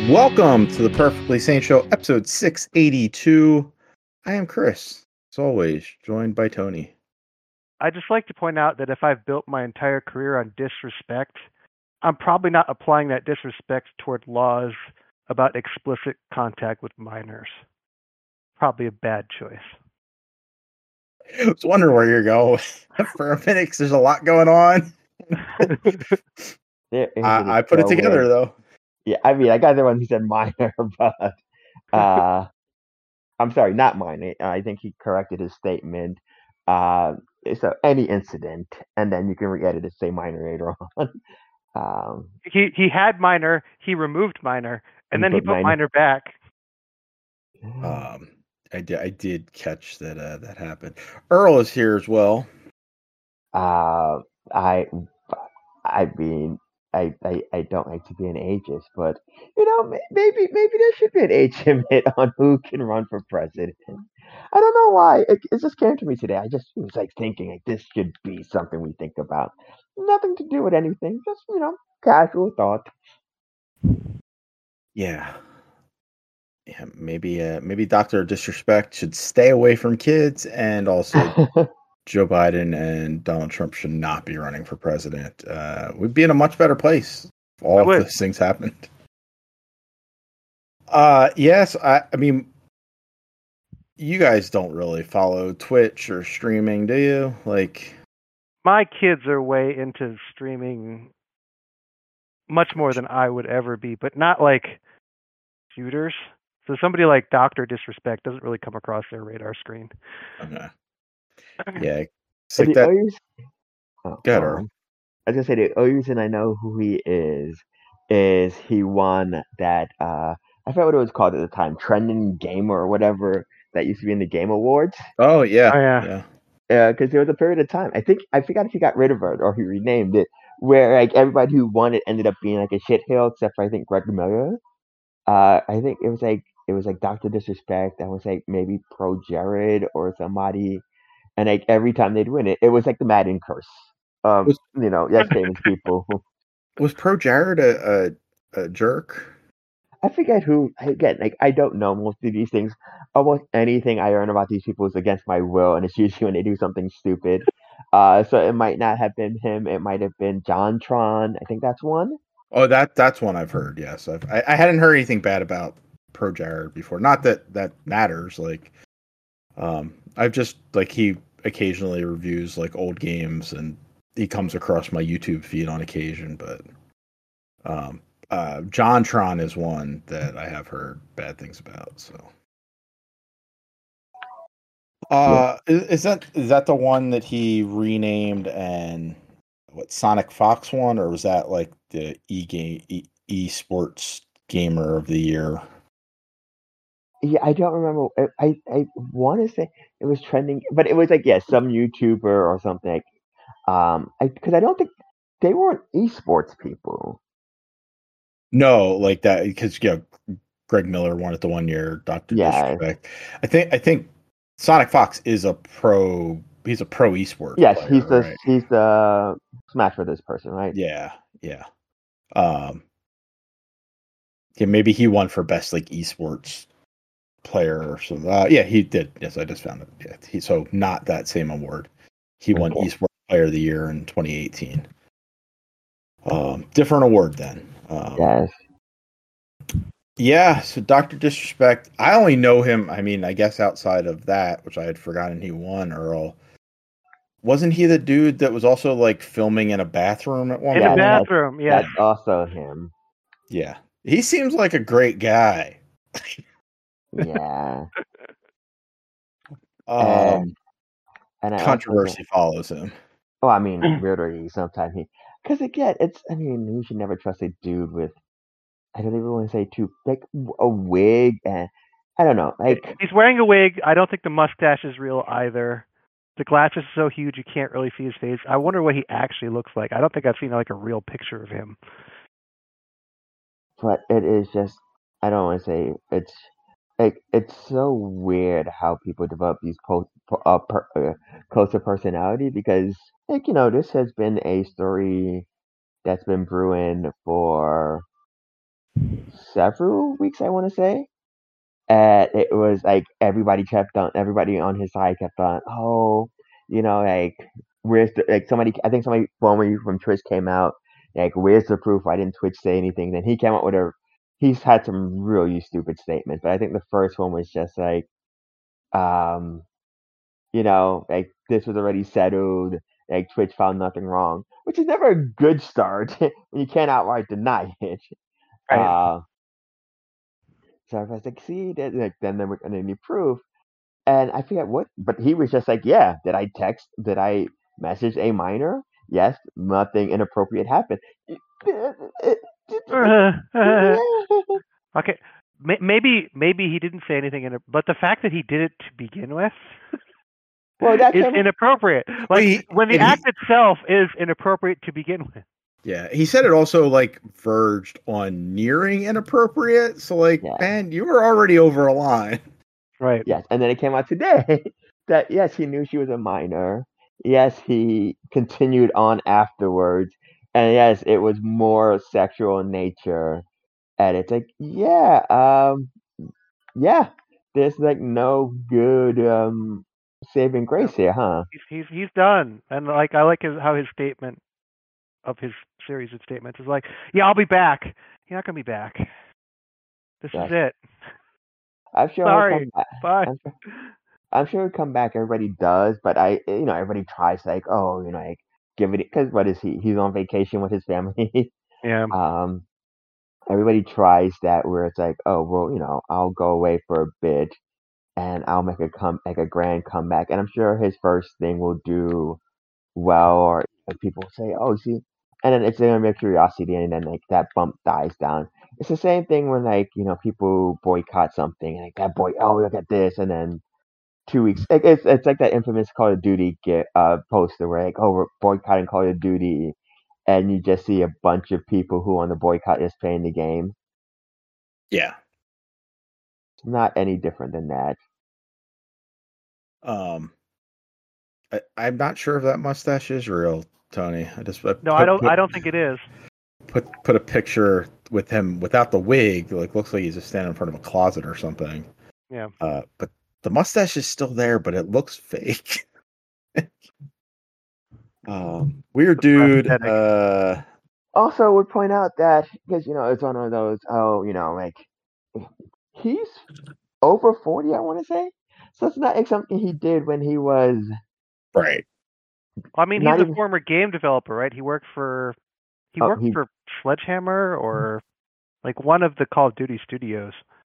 Welcome to the Perfectly Sane Show, episode 682. I am Chris, as always, joined by Tony. I'd just like to point out that if I've built my entire career on disrespect, I'm probably not applying that disrespect toward laws about explicit contact with minors. Probably a bad choice. I was wondering where you're going for a minute, 'cause there's a lot going on. I put it together, though. Yeah, I mean, I got the one who said minor, but I'm sorry, not minor. I think he corrected his statement. So any incident, and then you can re-edit it, say minor later on. He had minor, he removed minor, and then he put minor back. I did catch that that happened. Earl is here as well. I mean, I don't like to be an ageist, but maybe there should be an age limit on who can run for president. I don't know why. It just came to me today. I just was like thinking like this should be something we think about. Nothing to do with anything. Just casual thought. Yeah, maybe Dr. Disrespect should stay away from kids, and also Joe Biden and Donald Trump should not be running for president. We'd be in a much better place if all of those things happened. Yes, I mean, you guys don't really follow Twitch or streaming, do you? Like, my kids are way into streaming much more than I would ever be, but not like shooters. So somebody like Dr. Disrespect doesn't really come across their radar screen. Okay. Yeah. It's like that. Go ahead, Earl. I was gonna say the only reason I know who he is he won that I forgot what it was called at the time, Trending Gamer or whatever that used to be in the Game Awards. Oh yeah. Yeah, because there was a period of time. I forgot if he got rid of it or he renamed it, where like everybody who won it ended up being like a shithole, except for I think Greg Miller. I think it was like Dr. Disrespect. That was like maybe Pro Jared or somebody, and like every time they'd win it, it was like the Madden curse. Yes, famous people. Was Pro Jared a jerk? I forget who. Again, like I don't know most of these things. Almost anything I learn about these people is against my will, and it's usually when they do something stupid. So it might not have been him. It might have been JonTron. I think that's one. Oh, that's one I've heard. Yes, I hadn't heard anything bad about Pro Jared before. Not that matters. Like, I've just like he occasionally reviews like old games, and he comes across my YouTube feed on occasion. But JonTron is one that I have heard bad things about. So, is that the one that he renamed and what Sonic Fox won, or was that like the esports gamer of the year? Yeah, I don't remember. I want to say it was trending, but it was like some YouTuber or something. Because I don't think they weren't esports people. No, like that because Greg Miller won it the 1 year. Dr. Disrespect. I think Sonic Fox is a pro. He's a pro esports. Yes, player, he's the Smash Brothers person, right? Yeah. Yeah, maybe he won for best like esports player or something. Yeah, he did. Yes, I just found it. Yeah, so not that same award. He won esports player of the year in 2018. Different award then. Yes. Yeah, so Dr. Disrespect, I only know him, I mean, I guess outside of that, which I had forgotten he won, Earl. Wasn't he the dude that was also like filming in a bathroom at one point? In a bathroom, yeah. That's also him. Yeah. He seems like a great guy. Yeah. And controversy follows him. Oh, I mean, literally, sometimes because again, you should never trust a dude with, I don't even want to say like a wig, and I don't know, like he's wearing a wig. I don't think the mustache is real either. The glasses are so huge you can't really see his face. I wonder what he actually looks like. I don't think I've seen like a real picture of him. But it is just, I don't want to say it's so weird how people develop these cults of personality, because this has been a story that's been brewing for several weeks, I want to say. And it was like everybody on his side kept on, oh, like where's the like somebody I think somebody formerly from Twitch came out, like where's the proof? Why didn't Twitch say anything? Then he came out with he's had some really stupid statements, but I think the first one was just like, um, like this was already settled, like Twitch found nothing wrong, which is never a good start when you can't outright deny it. Right. Uh, so I was like, see, like then we're gonna need proof. And I forget what, but he was just like, yeah, did I message a minor? Yes, nothing inappropriate happened. Okay. Maybe he didn't say anything but the fact that he did it to begin with Well, that is came. inappropriate. Like when the act itself is inappropriate to begin with. Yeah, he said it also like verged on nearing inappropriate. So like, Yeah. man, you were already over a line. Right. Yes, and then it came out today that yes, he knew she was a minor. Yes, he continued on afterwards, and yes, it was more sexual in nature. And it's like, yeah, there's like no good saving grace here, huh? He's done, and like I like how his statement of his series of statements is like, yeah, I'll be back. You're not gonna be back. This is it. I'm sure Sorry. he'll come back. Bye. I'm sure he'll come back. Everybody does, but everybody tries like, oh, like give it because what is he? He's on vacation with his family. Yeah. Everybody tries that where it's like, oh well, I'll go away for a bit and I'll make a grand comeback, and I'm sure his first thing will do well, or like, people say, oh, see, and then it's gonna be a curiosity, and then like that bump dies down. It's the same thing when like people boycott something, and like that oh, look at this, and then 2 weeks, it's like that infamous Call of Duty poster where like, oh, we're boycotting Call of Duty, and you just see a bunch of people who on the boycott is playing the game. Yeah. It's not any different than that. I'm not sure if that mustache is real, Tony. I don't think it is. Put a picture with him without the wig. Like looks like he's just standing in front of a closet or something. Yeah. But the mustache is still there, but it looks fake. Weird dude. Also, would point out that because it's one of those. Oh, like he's over 40. I want to say. So it's not like something he did when he was right. I mean, he's a former game developer, right? He worked for for Sledgehammer or like one of the Call of Duty studios.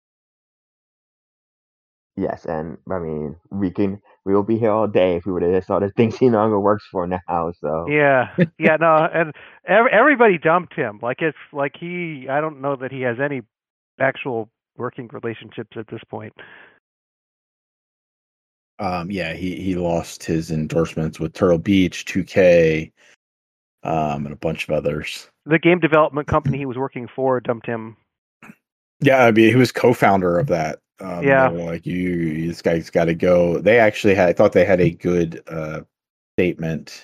Yes, and I mean we will be here all day if we would have saw the things he no longer works for now. So yeah, no, and everybody dumped him. Like it's like I don't know that he has any actual working relationships at this point. Yeah, he lost his endorsements with Turtle Beach, 2K, and a bunch of others. The game development company he was working for dumped him. Yeah, I mean, he was co-founder of that. Yeah, like this guy's got to go. They actually I thought they had a good statement.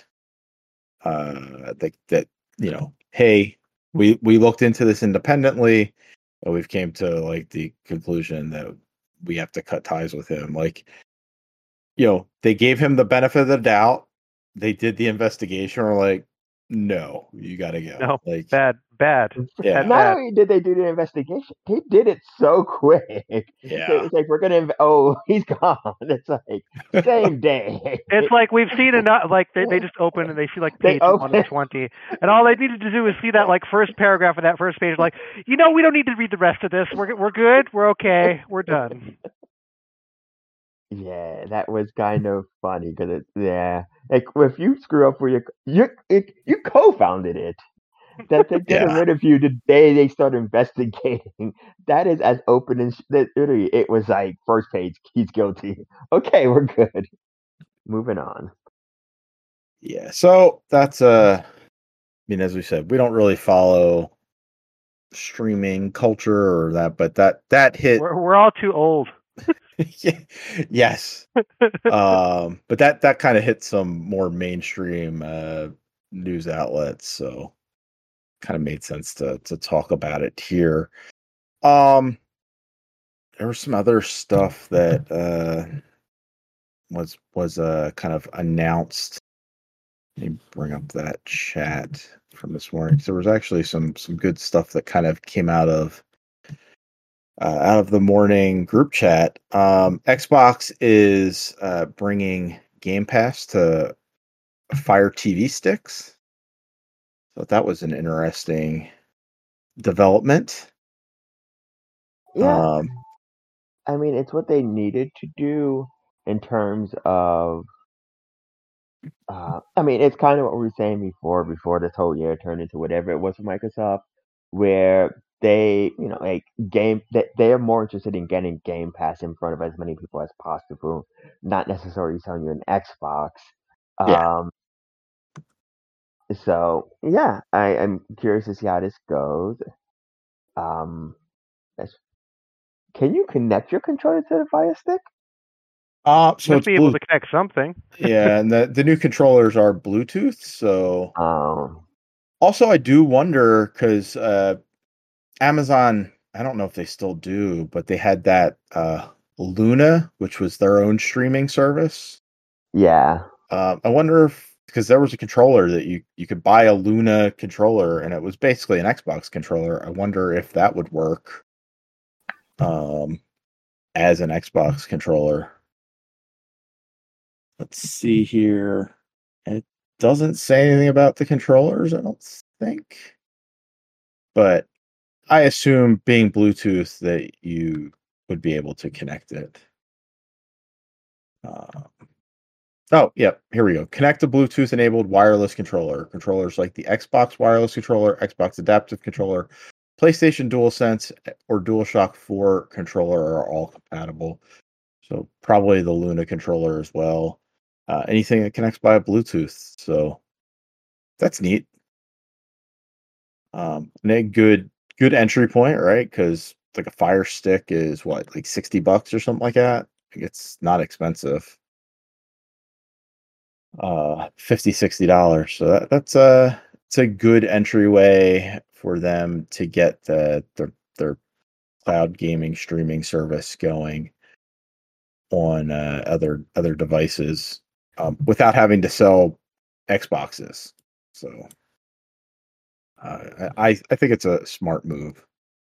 That hey, we looked into this independently, and we've came to like the conclusion that we have to cut ties with him. Like, they gave him the benefit of the doubt. They did the investigation. We're like, no, you got to go. No, like bad. Yeah. Not only did they do the investigation, they did it so quick. Yeah. So it's like we're gonna. He's gone. It's like same day. It's like we've seen enough. Like they just open and they see like page 1 of 20, and all they needed to do is see that like first paragraph of that first page. Like, we don't need to read the rest of this. We're good. We're okay. We're done. Yeah, that was kind of funny because like if you screw up for you co-founded it. That to get rid of you the day they start investigating, that is as open as literally it was like first page, he's guilty. Okay, we're good. Moving on. Yeah, so that's I mean, as we said, we don't really follow streaming culture or that, but that hit. We're all too old. Yes. But that kind of hit some more mainstream news outlets, so kind of made sense to talk about it here. There was some other stuff that was kind of announced. Let me bring up that chat from this morning. So there was actually some good stuff that kind of came out of the morning group chat. Xbox is bringing Game Pass to Fire TV sticks. So that was an interesting development. Yeah. I mean, it's what they needed to do in terms of. I mean, it's kind of what we were saying before this whole year turned into whatever it was for Microsoft, where they, like they're more interested in getting Game Pass in front of as many people as possible, not necessarily selling you an Xbox. Yeah. So yeah, I'm curious to see how this goes. Um, can you connect your controller to the Fire Stick? So Must it's be able to connect something. Yeah, and the new controllers are Bluetooth. So also, I do wonder because Amazon, I don't know if they still do, but they had that Luna, which was their own streaming service. Yeah. I wonder if, because there was a controller that you could buy a Luna controller, and it was basically an Xbox controller. I wonder if that would work as an Xbox controller. Let's see here. It doesn't say anything about the controllers, I don't think. But I assume being Bluetooth that you would be able to connect it. Oh, yep. Here we go. Connect a Bluetooth enabled wireless controller. Controllers like the Xbox wireless controller, Xbox adaptive controller, PlayStation DualSense, or DualShock 4 controller are all compatible. So probably the Luna controller as well. Anything that connects by Bluetooth. So that's neat. And a good entry point, right? Because like a Fire Stick is what, like $60 or something like that. It's not expensive. $50-$60. So that's it's a good entryway for them to get their cloud gaming streaming service going on other devices without having to sell Xboxes. So I think it's a smart move.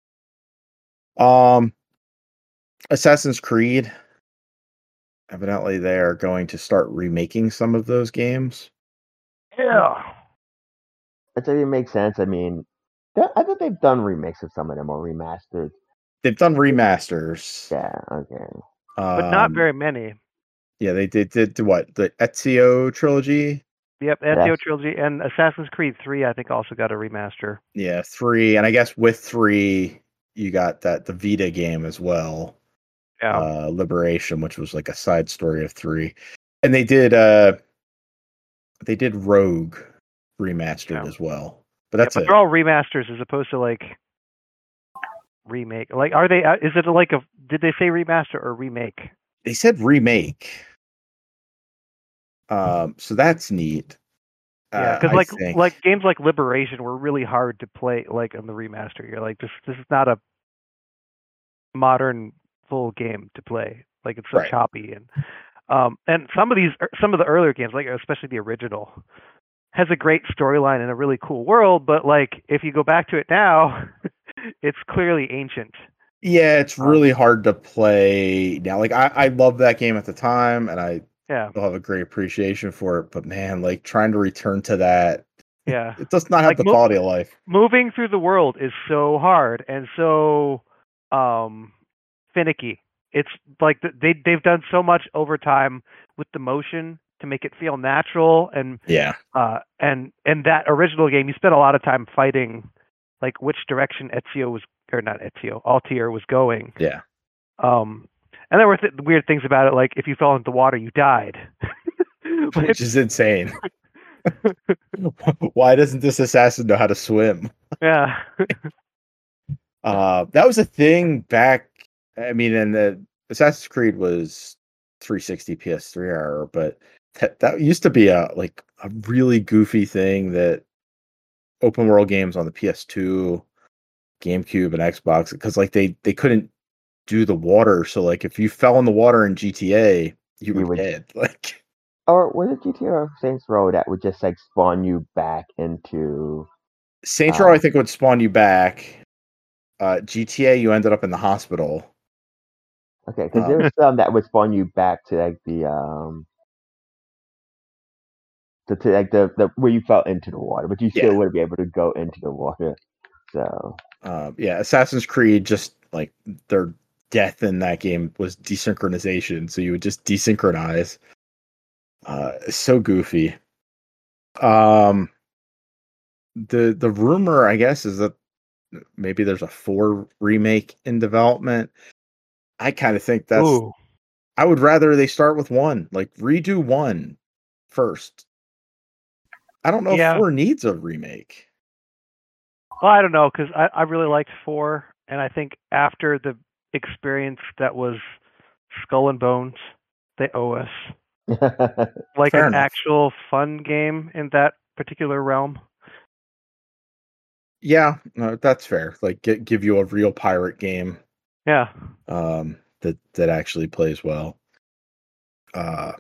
Assassin's Creed, evidently they are going to start remaking some of those games. Yeah. That doesn't make sense. I mean, I thought they've done remakes of some of them or remasters. They've done remasters. Yeah, okay. But not very many. Yeah, they did what? The Ezio trilogy? Yep, Ezio trilogy and Assassin's Creed 3 I think also got a remaster. Yeah, 3, and I guess with 3 you got the Vita game as well. Yeah. Liberation, which was like a side story of 3. And they did Rogue remastered as well. But that's but they're all remasters as opposed to like remake. Like, are they? Is it like a? Did they say remaster or remake? They said remake. So that's neat. Yeah, because like games like Liberation were really hard to play. Like on the remaster, you're like, this is not a modern full game to play. Like it's so choppy and some of the earlier games, like especially the original, has a great storyline and a really cool world. But like if you go back to it now, it's clearly ancient. Yeah, it's really hard to play now. Like I love that game at the time, and I still have a great appreciation for it. But man, like trying to return to that, it does not have the quality of life. Moving through the world is so hard and so finicky. It's like they've done so much overtime with the motion to make it feel natural, and and that original game, you spent a lot of time fighting like which direction Altair was going. Yeah. And there were weird things about it, like if you fell into the water, you died. Which is insane. Why doesn't this assassin know how to swim? Yeah. That was a thing back. I mean, and the Assassin's Creed was 360 PS3 era, but that used to be a really goofy thing that open world games on the PS2, GameCube, and Xbox, because like they couldn't do the water. So like if you fell in the water in GTA, you were dead. Like, or was it GTA or Saints Row that would just like spawn you back into Saints Row, I think, would spawn you back. GTA, you ended up in the hospital. Okay, because there was some that would spawn you back to like the to like the where you fell into the water, but you still wouldn't be able to go into the water. So yeah, Assassin's Creed, just like their death in that game was desynchronization, so you would just desynchronize. So goofy. The rumor, I guess, is that maybe there's a 4 remake in development. I kind of think that's. Ooh. I would rather they start with 1, like redo 1 first. I don't know if 4 needs a remake. Well, I don't know, because I really liked 4, and I think after the experience that was Skull and Bones, they owe us like Fair an enough. actual fun game in that particular realm. Yeah, no, that's fair. Like give you a real pirate game. Yeah. That actually plays well. I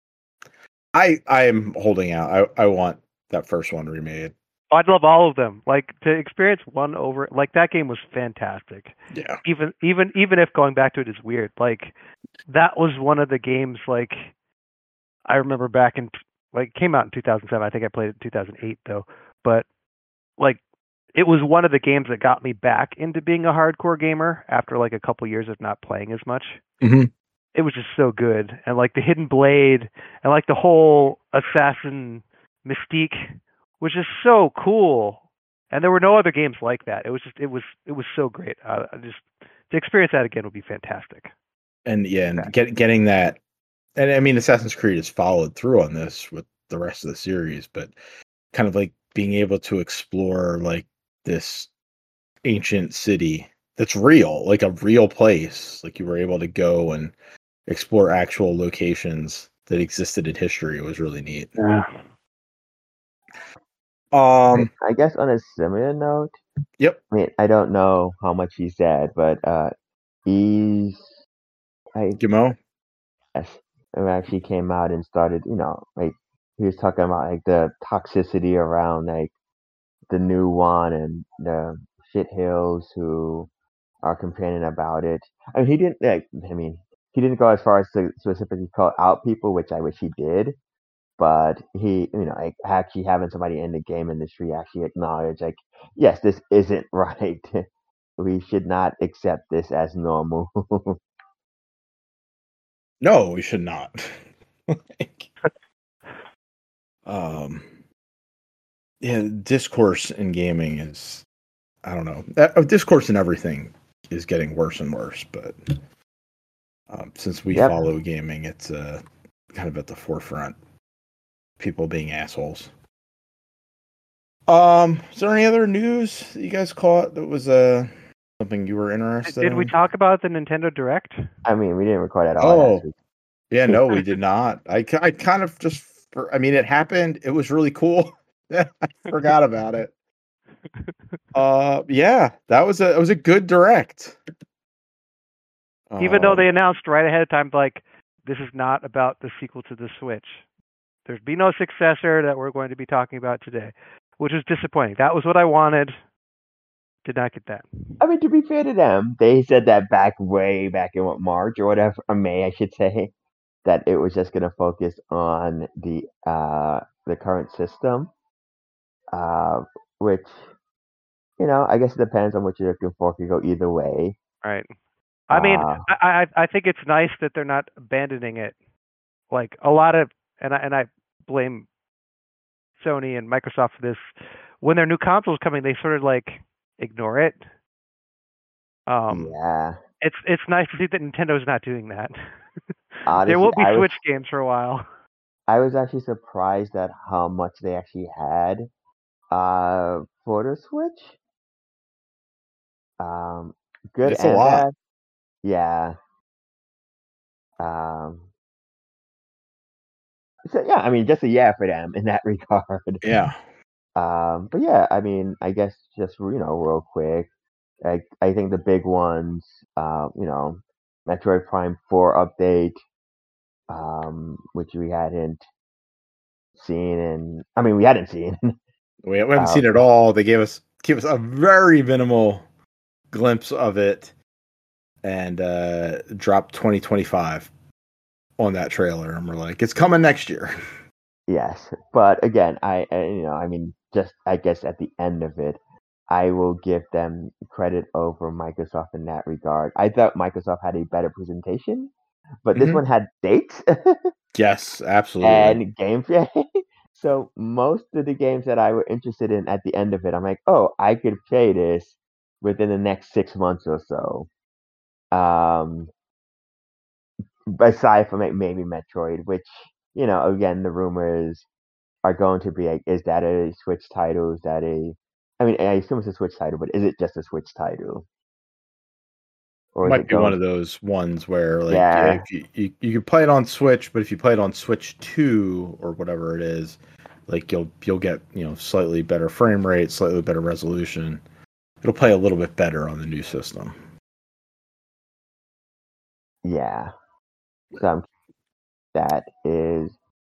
am holding out. I want that first one remade. I'd love all of them. Like to experience 1 over, like that game was fantastic. Yeah. Even if going back to it is weird, like that was one of the games. Like I remember back in like it came out in 2007. I think I played it in 2008 though. But like it was one of the games that got me back into being a hardcore gamer after like a couple years of not playing as much. Mm-hmm. It was just so good, and like the Hidden Blade and like the whole assassin mystique was just so cool. And there were no other games like that. It was so great. Just to experience that again would be fantastic. And yeah, and getting that, and I mean, Assassin's Creed has followed through on this with the rest of the series, but kind of like being able to explore like this ancient city that's real, like a real place. Like you were able to go and explore actual locations that existed in history. It was really neat. Yeah. I guess on a similar note. Yep. I mean, I don't know how much he said, but Guillemot? Yes, actually came out and started, like he was talking about like the toxicity around like the new one and the shithills who are complaining about it. I mean, he didn't he didn't go as far as to specifically call out people, which I wish he did. But he, like actually having somebody in the game industry actually acknowledge, like, yes, this isn't right. We should not accept this as normal. No, we should not. Yeah, discourse in gaming is, I don't know. Discourse in everything is getting worse and worse, but since we follow gaming, it's kind of at the forefront. People being assholes. Is there any other news that you guys caught that was something you were interested in? Did we talk about the Nintendo Direct? I mean, we didn't record at all. Yeah, no, we did not. I kind of just, I mean, it happened. It was really cool. I forgot about it. Yeah, it was a good Direct. Even though they announced right ahead of time, like, this is not about the sequel to the Switch. There's be no successor that we're going to be talking about today, which is disappointing. That was what I wanted. Did not get that. I mean, to be fair to them, they said that way back in March or whatever, or May, I should say, that it was just going to focus on the current system, which, I guess it depends on what you're looking for. It could go either way. Right. I mean, I think it's nice that they're not abandoning it. Like a lot of, and I blame Sony and Microsoft for this. When their new console's coming, they sort of like ignore it. Yeah. It's nice to see that Nintendo's not doing that. Honestly, there won't be Switch games for a while. I was actually surprised at how much they actually had for the Switch. Good it's and a lot. bad. Yeah. So yeah, I mean, just a yeah for them in that regard. Yeah. But yeah, I mean, I guess just real quick, I think the big ones, Metroid Prime 4 update, which we hadn't seen, and I mean we hadn't seen. We haven't seen it all. They gave us a very minimal glimpse of it, and dropped 2025 on that trailer, and we're like, it's coming next year. Yes, but again, I mean, just I guess at the end of it, I will give them credit over Microsoft in that regard. I thought Microsoft had a better presentation, but this one had dates Yes, absolutely. and gameplay. So most of the games that I were interested in at the end of it, I'm like, oh, I could play this within the next 6 months or so. Aside from maybe Metroid, which again, the rumors are going to be like, is that a Switch title? Is that I mean, I assume it's a Switch title, but is it just a Switch title? Or is Might it be one going? of those ones where, like, Yeah, if you can play it on Switch, but if you play it on Switch 2 or whatever it is, like you'll get slightly better frame rate, slightly better resolution. It'll play a little bit better on the new system. yeah. So that is.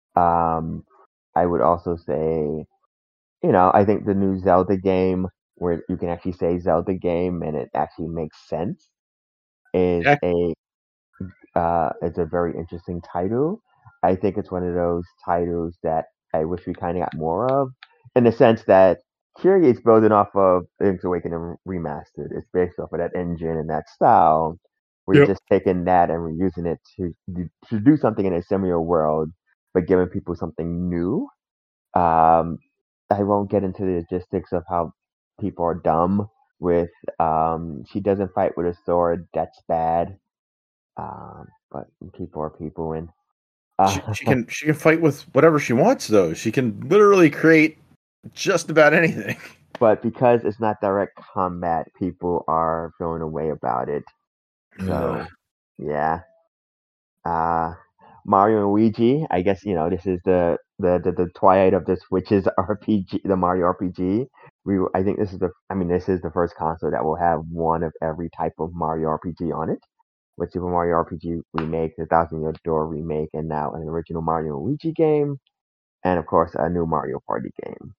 I would also say, I think the new Zelda game, where you can actually say Zelda game and it actually makes sense, is Yeah, it's a very interesting title. I think it's one of those titles that I wish we kind of got more of, in the sense that Kirby is building off of Link's Awakening Remastered. It's based off of that engine and that style. We're yep. just taking that and we're using it to do something in a similar world, but giving people something new. Um, I won't get into the logistics of how people are dumb with she doesn't fight with a sword. That's bad. But people are people, and She can fight with whatever she wants, though. She can literally create just about anything. but because it's not direct combat, people are feeling a way about it. So yeah, uh, Mario and Luigi. I guess this is the twilight of the Switch's RPG, the Mario RPG. I think this is the first console that will have one of every type of Mario RPG on it. With Super Mario RPG Remake, the Thousand Year Door Remake, and now an original Mario and Luigi game, and of course a new Mario Party game.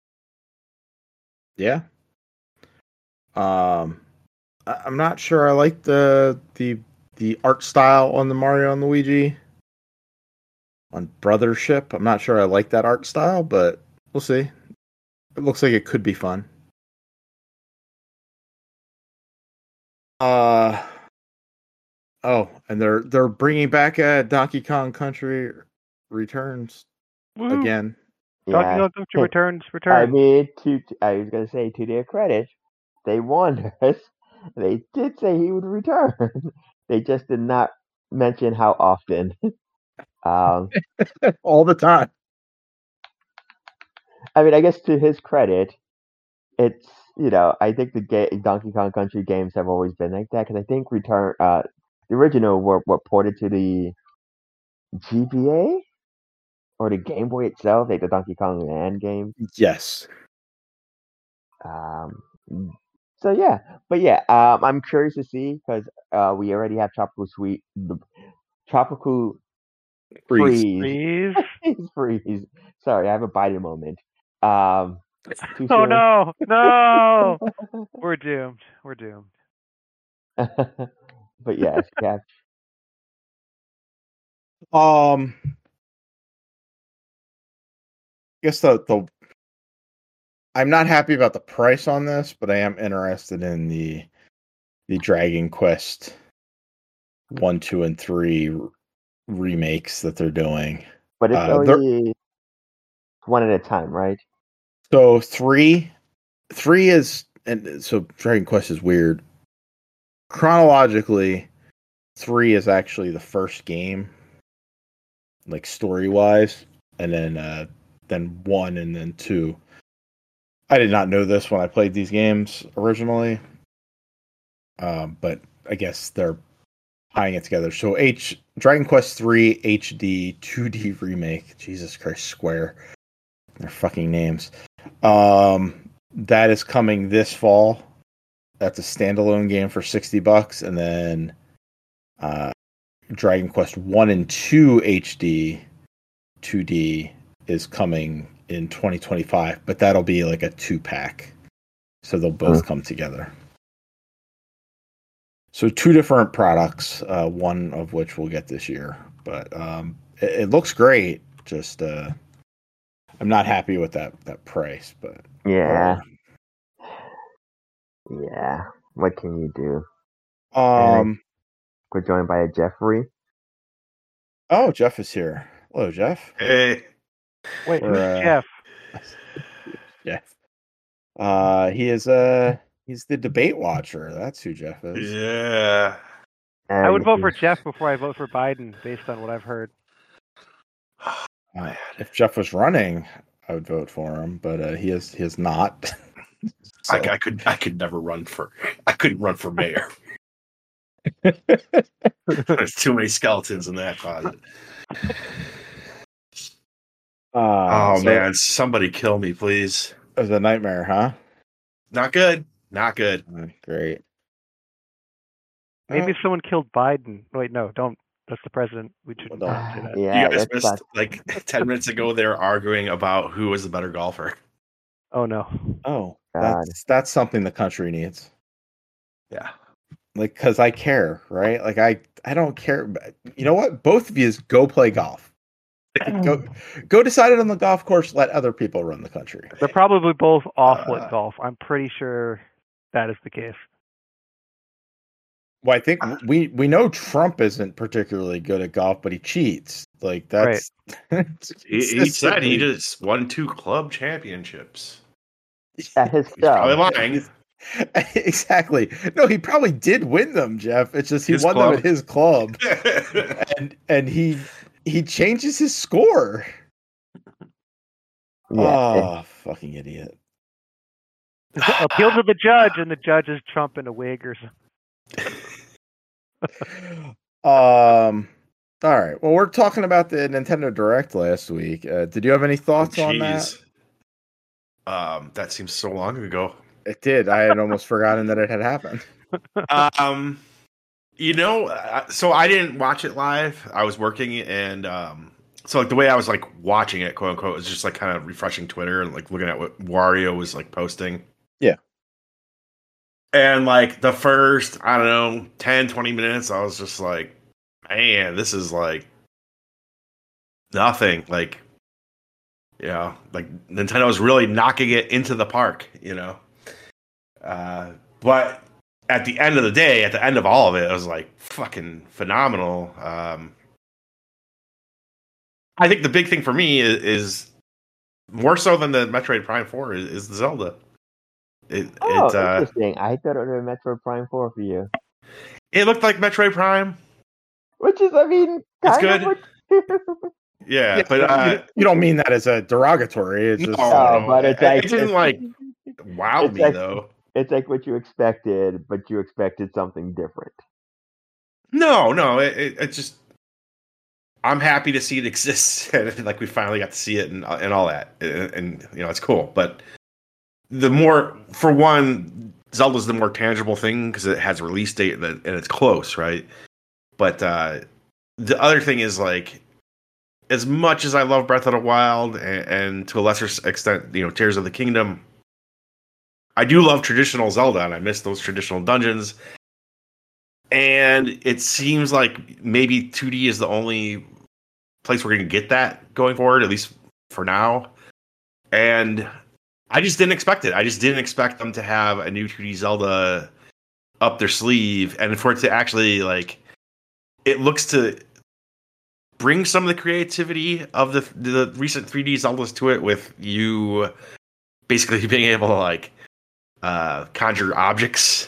Yeah. I'm not sure I like the art style on the Mario and Luigi on Brothership. I'm not sure I like that art style, but we'll see. It looks like it could be fun. Oh, and they're bringing back Donkey Kong Country Returns Woo! again. Donkey Yeah, Kong Country returns. I mean, I was gonna say, to their credit, they warned us. They did say he would return. They just did not mention how often. Um, All the time. I mean, I guess to his credit, it's I think the Donkey Kong Country games have always been like that, because I think the original were ported to the GBA or the Game Boy itself, like the Donkey Kong Land game. Yes. Um, so yeah, but yeah, I'm curious to see, because we already have Tropical Freeze. Freeze. Freeze. Sorry, I have a biting moment. Too Oh soon? no, no! We're doomed. We're doomed. But yes, yeah. I guess the I'm not happy about the price on this, but I am interested in the Dragon Quest 1, 2, and 3 remakes that they're doing. But it's only one at a time, right? So three is, and so Dragon Quest is weird. Chronologically, 3 is actually the first game, like story wise, and then 1 and then 2. I did not know this when I played these games originally, but I guess they're tying it together. So Dragon Quest 3 HD 2D remake. Jesus Christ, Square. Their fucking names. That is coming this fall. That's a standalone game for $60, and then Dragon Quest 1 and 2 HD 2D is coming in 2025, but that'll be like a 2-pack. So they'll both come together. So 2 different products, one of which we'll get this year. But it looks great. Just I'm not happy with that price, but Yeah. What can you do? We're joined by a Jeffrey. Oh, Jeff is here. Hello, Jeff. Hey. Wait, who's Jeff? Jeff. He's the debate watcher. That's who Jeff is. Yeah. I would vote for Jeff before I vote for Biden, based on what I've heard. If Jeff was running, I would vote for him, but he is not. So. I could never run for. I couldn't run for mayor. There's too many skeletons in that closet. Man, somebody kill me, please. It was a nightmare, huh? Not good. Not good. Great. Maybe someone killed Biden. Wait, no, don't. That's the president. We shouldn't say that. Yeah, you guys missed like 10 minutes ago. They were arguing about who was the better golfer. Oh no. Oh, that's something the country needs. Yeah. Like, because I care, right? Like, I don't care. You know what? Both of you go play golf. Go decide it on the golf course. Let other people run the country. They're probably both awful at golf. I'm pretty sure that is the case. Well, I think we know Trump isn't particularly good at golf, but he cheats. Like, that's right. He said he just won 2 club championships. At his He's probably lying. Exactly. No, he probably did win them, Jeff. It's just he won them at his club, and he changes his score. Yeah. Oh, fucking idiot! Appeal to the judge, and the judge is Trump in a wig or something. All right. Well, we're talking about the Nintendo Direct last week. Did you have any thoughts on that? That seems so long ago. It did. I had almost forgotten that it had happened. So I didn't watch it live. I was working, and so like the way I was like watching it, quote unquote, was just like kind of refreshing Twitter and like looking at what Wario was like posting. Yeah. And like the first, I don't know, 10, 20 minutes, I was just like, man, this is like nothing. Like, like Nintendo's really knocking it into the park, But at the end of the day, at the end of all of it, it was like fucking phenomenal. I think the big thing for me is more so than the Metroid Prime 4 is the Zelda. Interesting. I thought it was Metroid Prime 4 for you. It looked like Metroid Prime. Which is, I mean, it's good. Yeah, but you don't mean that as a derogatory. It's just, but it's like, it didn't like wow me like, though. It's like what you expected, but you expected something different. No, it just. I'm happy to see it exists, and like we finally got to see it and all that, and it's cool. But the more, for one, Zelda's the more tangible thing because it has a release date and it's close, right? But the other thing is like, as much as I love Breath of the Wild and to a lesser extent, Tears of the Kingdom, I do love traditional Zelda, and I miss those traditional dungeons. And it seems like maybe 2D is the only place we're going to get that going forward, at least for now. And I just didn't expect it. I just didn't expect them to have a new 2D Zelda up their sleeve, and for it to actually, like, it looks to bring some of the creativity of the recent 3D Zeldas to it, with you basically being able to, like, conjure objects,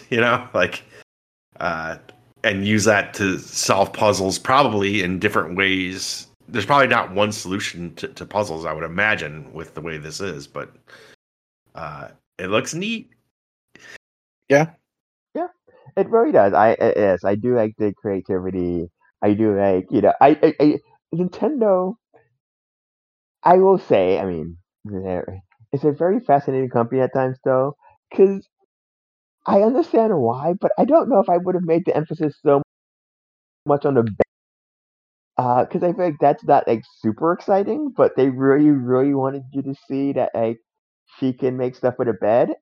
and use that to solve puzzles, probably in different ways. There's probably not one solution to puzzles, I would imagine, with the way this is, but it looks neat. Yeah, it really does. I do like the creativity. I do like, I Nintendo. I will say, I mean, it's a very fascinating company at times, though, because I understand why, but I don't know if I would have made the emphasis so much on the because I feel like that's not like super exciting, but they really, really wanted you to see that like she can make stuff with a bed.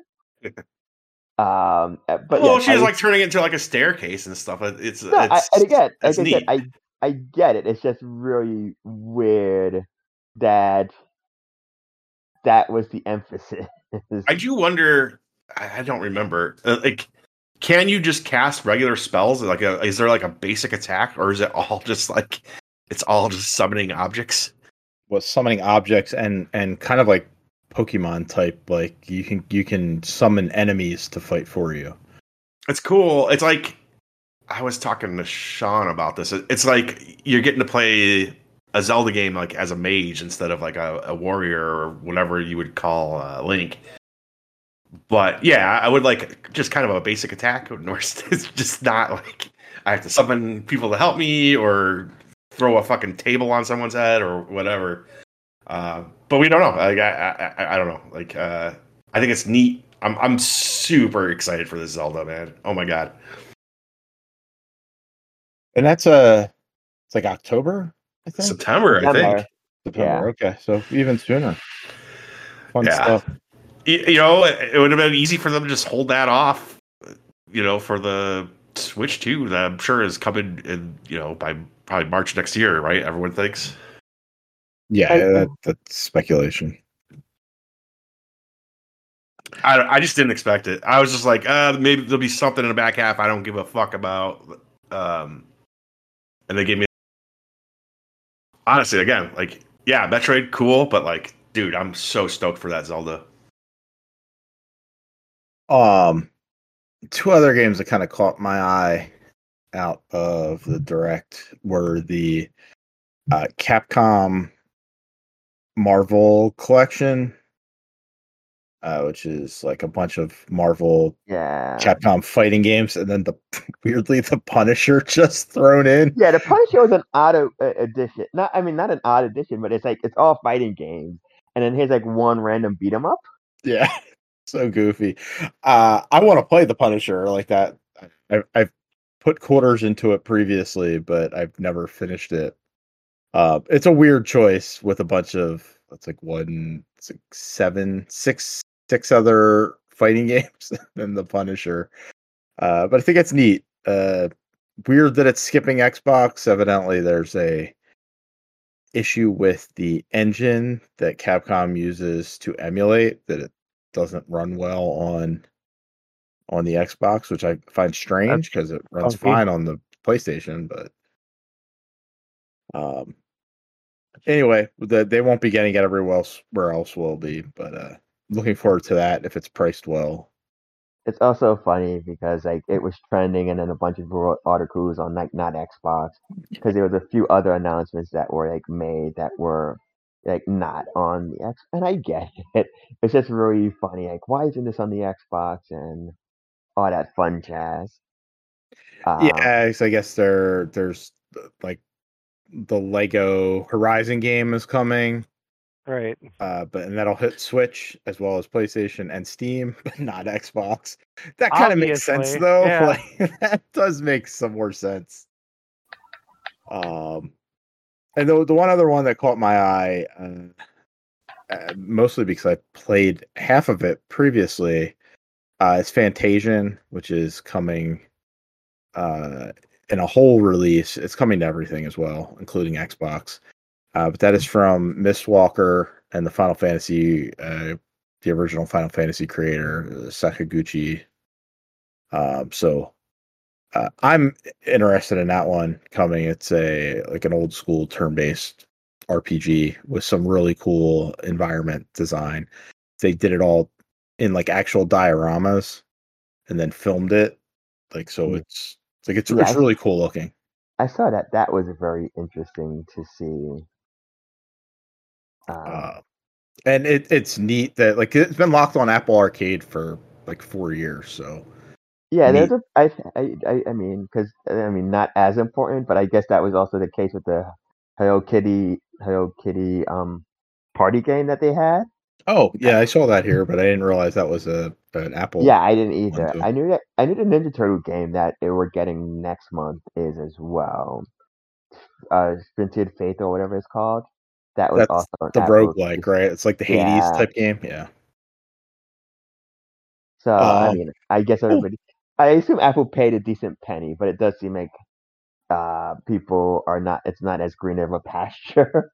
But Well, yes, she I was was like turning it into like a staircase and stuff. It's no, and again, that's like I said, neat. I get it. It's just really weird that that was the emphasis. I do wonder. I don't remember. Like, can you just cast regular spells? Like, is there like a basic attack, or is it all just like it's all just summoning objects? Was summoning objects and kind of like Pokemon type, like you can summon enemies to fight for you. It's cool. It's like I was talking to Sean about this. It's like you're getting to play a Zelda game like as a mage instead of like a warrior or whatever you would call Link. But yeah, I would like just kind of a basic attack. It's just not like I have to summon people to help me or throw a fucking table on someone's head or whatever. But we don't know. Like I don't know. Like I think it's neat. I'm super excited for this Zelda, man. Oh my god. And that's it's like October, I think. September, I think. September. Yeah. Okay, so even sooner. Fun Yeah. stuff. You know, it would have been easy for them to just hold that off, you know, for the Switch 2 that I'm sure is coming in, you know, by probably March next year, right? Everyone thinks. Yeah, that's speculation. I just didn't expect it. I was just like, maybe there'll be something in the back half I don't give a fuck about. And they gave me, honestly, again, like, yeah, Metroid, cool, but like, dude, I'm so stoked for that Zelda. Two other games that kind of caught my eye out of the direct were the Capcom Marvel collection, which is like a bunch of Marvel Yeah. Capcom fighting games, and then weirdly the Punisher just thrown in. Yeah, the Punisher was an odd edition. Not an odd edition, but it's like it's all fighting games, and then here's like one random beat 'em up. Yeah, so goofy. I want to play the Punisher like that. I've put quarters into it previously, but I've never finished it. It's a weird choice with a bunch of it's like six other fighting games than the Punisher. But I think it's neat. Weird that it's skipping Xbox. Evidently, there's a issue with the engine that Capcom uses to emulate that it doesn't run well on the Xbox, which I find strange because it runs funky. fine on the PlayStation. But anyway, they won't be getting it everywhere else will be. But looking forward to that if it's priced well. It's also funny because like it was trending, and then a bunch of articles on like not Xbox, because there was a few other announcements that were like made that were like not on the X. And I get it. It's just really funny. Like, why isn't this on the Xbox and all that fun jazz? Yeah, so I guess there's like the Lego Horizon game is coming. Right. And that'll hit Switch as well as PlayStation and Steam, but not Xbox. That kind of makes sense Obviously, though. yeah. Like, that does make some more sense. And the one other one that caught my eye, mostly because I played half of it previously, is Fantasian, which is coming in a whole release. It's coming to everything as well, including Xbox. But that is from Mistwalker and the Final Fantasy, the original Final Fantasy creator, Sakaguchi. So I'm interested in that one coming. It's like an old school turn-based RPG with some really cool environment design. They did it all in like actual dioramas and then filmed it. Like so, it's really cool looking. I saw that. That was very interesting to see. And it's neat that like it's been locked on Apple Arcade for like 4 years. So yeah, neat. there's I mean, because I mean, not as important, but I guess that was also the case with the Hello Kitty party game that they had. Oh, yeah, I saw that here, but I didn't realize that was an Apple Yeah, I didn't one either. too. I knew the Ninja Turtle game that they were getting next month is as well. Spirited Faith or whatever it's called. That was That's also an the Apple. roguelike, right? It's like the Hades Yeah. type game. Yeah. So I Um. mean, I guess Cool. everybody. I assume Apple paid a decent penny, but it does seem like people are not. It's not as green of a pasture.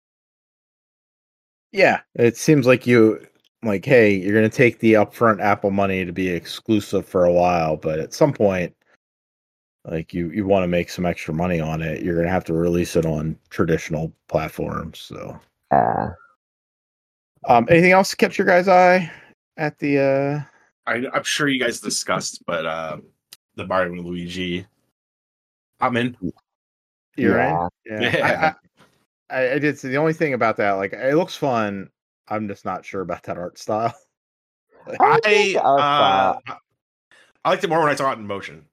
Yeah, it seems like hey, you're gonna take the upfront Apple money to be exclusive for a while, but at some point, like you want to make some extra money on it, you're gonna have to release it on traditional platforms. So, uh, anything else catch your guys' eye at the? I'm sure you guys discussed, but the Mario and Luigi, I'm in. You're in? yeah. Yeah, Yeah, I did see the only thing about that, like it looks fun. I'm just not sure about that art style. Like, I think I our style. I liked it more when I saw it in motion.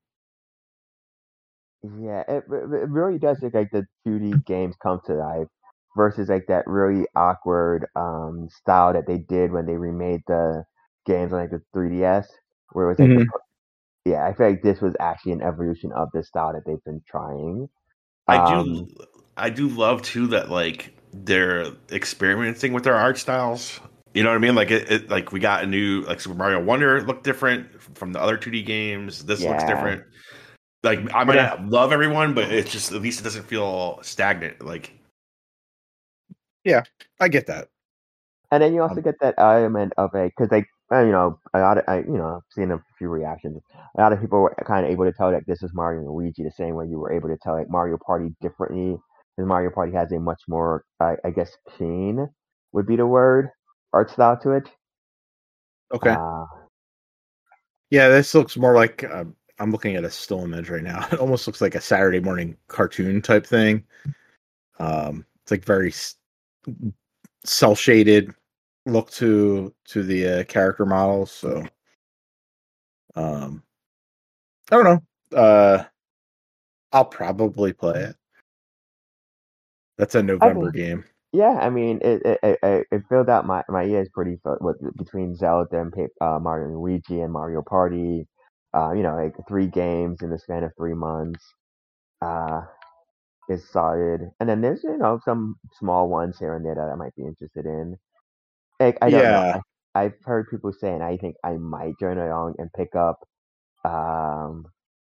Yeah, it really does look like the 2D games come to life versus like that really awkward style that they did when they remade the games on like the 3DS, where it was like the Mhm. yeah, I feel like this was actually an evolution of the style that they've been trying. I do Um, I do love too that like they're experimenting with their art styles. You know what I mean? Like it like we got a new like Super Mario Wonder looked different from the other 2D games. This looks yeah, different. Like I might and then not love everyone, but it's just at least it doesn't feel stagnant. Like Yeah, I get that. and then you also Um, get that element of a because like you know a lot of I've seen a few reactions. A lot of people were kind of able to tell that this is Mario and Luigi the same way you were able to tell like Mario Party differently. Because Mario Party has a much more I guess clean would be the word art style to it. okay. Uh, Yeah, this looks more like I'm looking at a still image right now. It almost looks like a Saturday morning cartoon type thing. It's like very cell shaded look to the character models. So um, I don't know. I'll probably play it. That's a I November mean, game. yeah, I mean, it filled out my ears pretty with between Zelda and Mario and Luigi and Mario Party. Like 3 games in the span of 3 months. Uh, is solid, and then there's some small ones here and there that I might be interested in. Like I don't know, Yeah, I've heard people saying I think I might join along and pick up um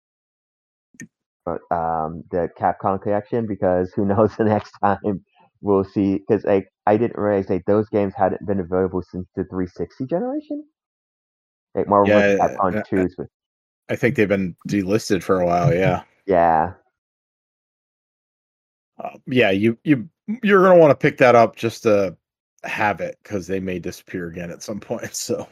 the Capcom collection because who knows the next time we'll see because like I didn't realize like those games hadn't been available since the 360 generation. Like Marvel vs. yeah. Capcom 2, I think they've been delisted for a while. Yeah, yeah, yeah. You're gonna want to pick that up just to have it because they may disappear again at some point. So,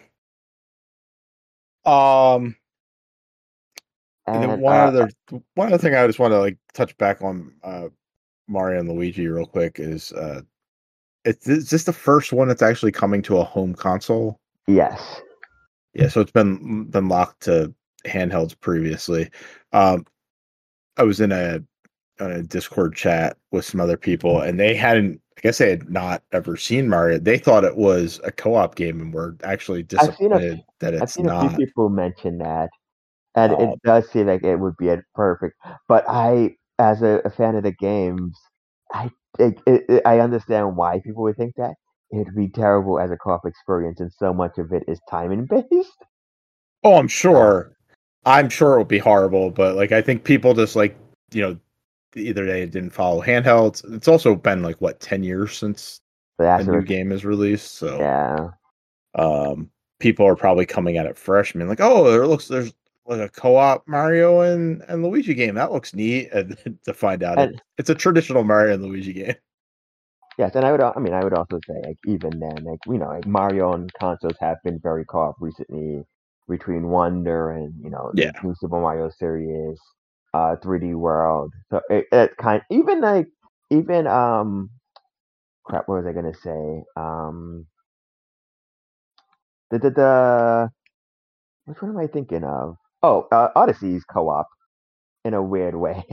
um, and then and one other thing I just want to like touch back on Mario and Luigi real quick is this the first one that's actually coming to a home console? yes, Yeah, so it's been locked to handhelds previously. Um, I was in a Discord chat with some other people, and they hadn't. I guess they had not ever seen Mario. They thought it was a co-op game, and were actually I've seen a disappointed that I've it's seen a few not. people mention that. And Um, it does seem like it would be a perfect. But I, as a fan of the games, I understand why people would think that. It'd be terrible as a co-op experience, and so much of it is timing based. oh, I'm Uh, sure. I'm sure it would be horrible, but like I think people just like you know either they didn't follow handhelds. It's also been like what 10 years since so a that's new what, game is released, so yeah. um, people are probably coming at it fresh. I mean, like, oh, there's like a co-op Mario and Luigi game that looks neat, and to find out And it's a traditional Mario and Luigi game. yes, and I would also say like even then, like like Mario and consoles have been very co-op recently between Wonder and the Yeah, new Super Mario series, 3D World. So it kind even like even crap, what was I gonna say? The which one am I thinking of? Oh, Odyssey's co-op in a weird way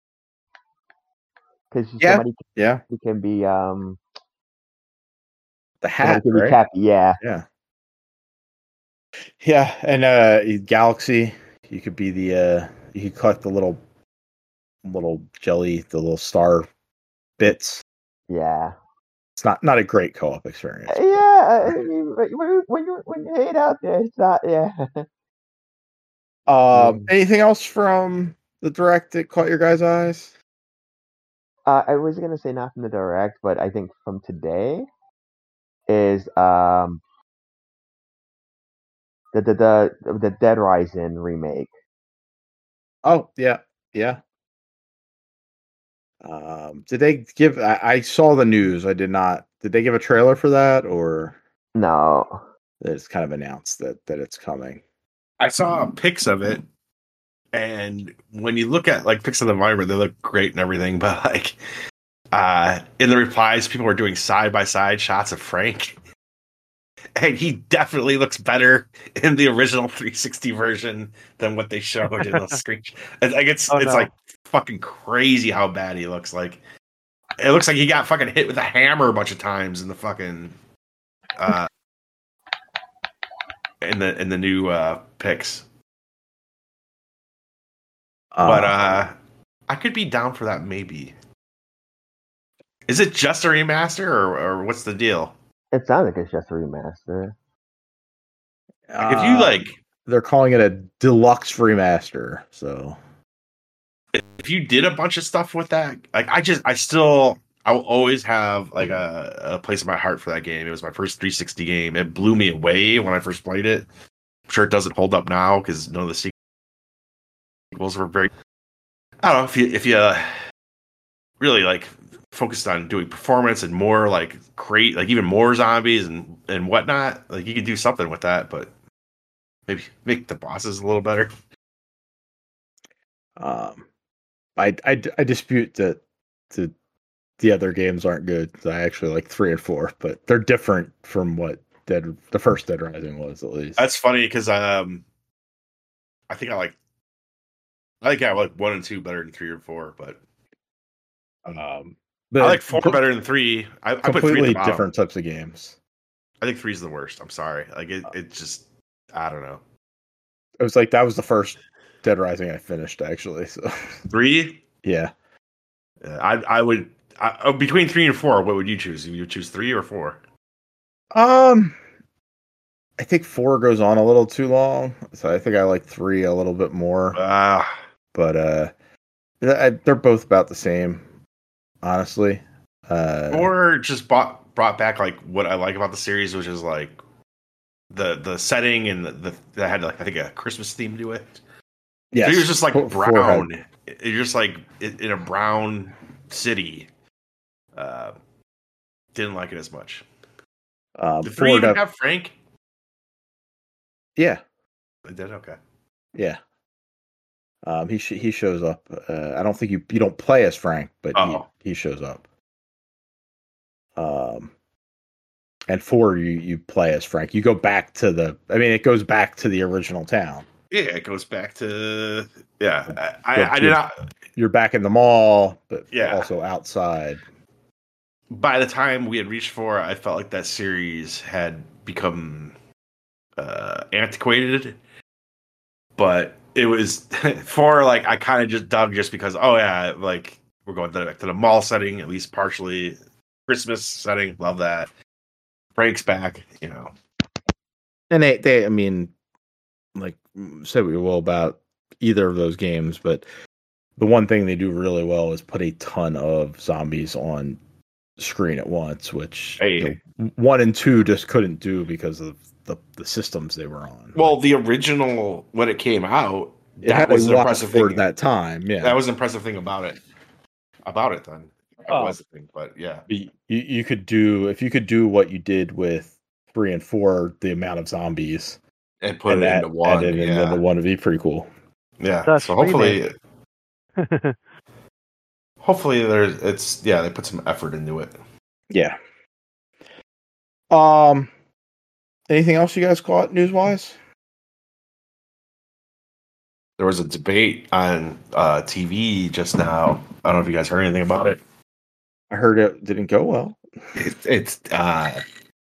because yeah, somebody yeah. can be The hat, Can be right? Cappy, yeah. Yeah. Yeah, and Galaxy, you could be the you could collect the little jelly, the little star bits. Yeah. It's not a great co-op experience. Yeah, I mean, when you hate out there, it's not. Yeah. Anything else from the direct that caught your guys' eyes? I was gonna say not from the direct, but I think from today is the Dead Rising remake. Oh yeah, yeah. Did they give? I saw the news. I did not. Did they give a trailer for that, or No. it's kind of announced that it's coming? I saw pics of it, and when you look at like pics of the environment, they look great and everything. But like, in the replies, people were doing side by side shots of Frank, and he definitely looks better in the original 360 version than what they showed in the screen. It's like fucking crazy how bad he looks. Like, it looks like he got fucking hit with a hammer a bunch of times in the fucking in the new pics. But I could be down for that maybe. Is it just a remaster or what's the deal? It sounds like it's just a remaster. If you like, they're calling it a deluxe remaster. So if you did a bunch of stuff with that, like I will always have like a place in my heart for that game. It was my first 360 game. It blew me away when I first played it. I'm sure it doesn't hold up now because none of the sequels were very. I don't know if you really like focused on doing performance and more like create like even more zombies and whatnot. Like you could do something with that, but maybe make the bosses a little better. I dispute that the other games aren't good. I actually like 3 and 4, but they're different from what the first Dead Rising was, at least. That's funny because I think I like 1 and 2 better than 3 or 4, but I like 4 better than 3. I put 3 at the completely bottom. different types of games. I think 3 is the worst. I'm sorry. Like it just I don't know. It was like that was the first Dead Rising I finished actually. So 3? Yeah. I would between 3 and 4, what would you choose? You would choose 3 or 4? I think 4 goes on a little too long, so I think I like 3 a little bit more. But they're both about the same, honestly. 4 just brought back like what I like about the series, which is like the setting and the that had like I think a Christmas theme to it. Yeah, so it was just like brown. You're just like in a brown city. Didn't like it as much. Did 3 even have Frank? Yeah, it did. Okay. Yeah. He shows up. I don't think you don't play as Frank, but he shows up. And 4 you play as Frank. You go back to it goes back to the original town. Yeah, it goes back to I did not. You're back in the mall, but also outside. By the time we had reached 4, I felt like that series had become antiquated. But it was 4 like I kind of just dug just because like we're going back to the mall setting, at least partially. Christmas setting, love that. Frank's back, And they I mean, like said we will about either of those games, but the one thing they do really well is put a ton of zombies on screen at once, which 1 and 2 just couldn't do because of the systems they were on. Well, the original when it came out, that was an impressive thing that time. Yeah, that was an impressive thing about it. Then. It was a thing, but yeah. You could do if you could do what you did with 3 and 4, the amount of zombies, and put it into 1, and then the 1 would be pretty cool. Yeah. That's so hopefully, hopefully they put some effort into it. Yeah. Anything else you guys caught news wise? There was a debate on TV just now. I don't know if you guys heard anything about it. I heard it didn't go well. It's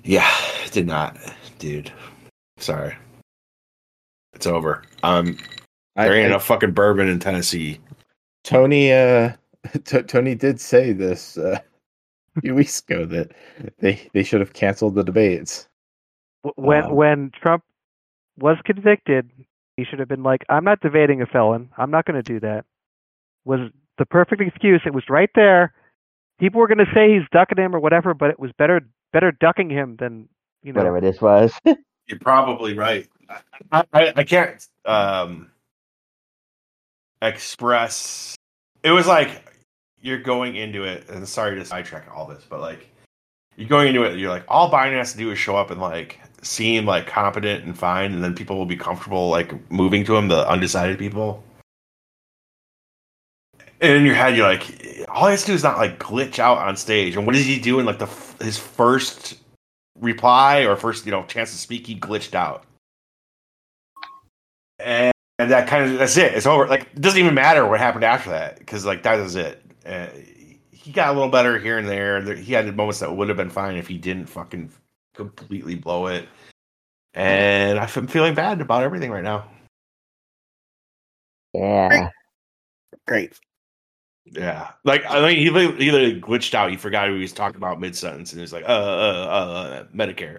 Yeah, it did not, dude. Sorry, it's over. There ain't enough fucking bourbon in Tennessee. Tony, Tony did say this a few weeks ago that they should have canceled the debates. When Trump was convicted, he should have been like, "I'm not debating a felon. I'm not going to do that." Was the perfect excuse. It was right there. People were going to say he's ducking him or whatever, but it was better ducking him than whatever this was. You're probably right. I can't express. It was like you're going into it, and sorry to sidetrack all this, but like you're going into it, you're like, all Biden has to do is show up and like seem like competent and fine, and then people will be comfortable like moving to him, the undecided people. And in your head, you're like, all he has to do is not like glitch out on stage. And what does he do in like his first reply or first chance to speak? He glitched out, and that that's it. It's over. Like it doesn't even matter what happened after that because like that is it. He got a little better here and there. He had moments that would have been fine if he didn't fucking completely blow it. And I'm feeling bad about everything right now. Yeah. Great. Yeah, like I mean, he literally glitched out. He forgot who he was talking about mid sentence, and he was like, Medicare."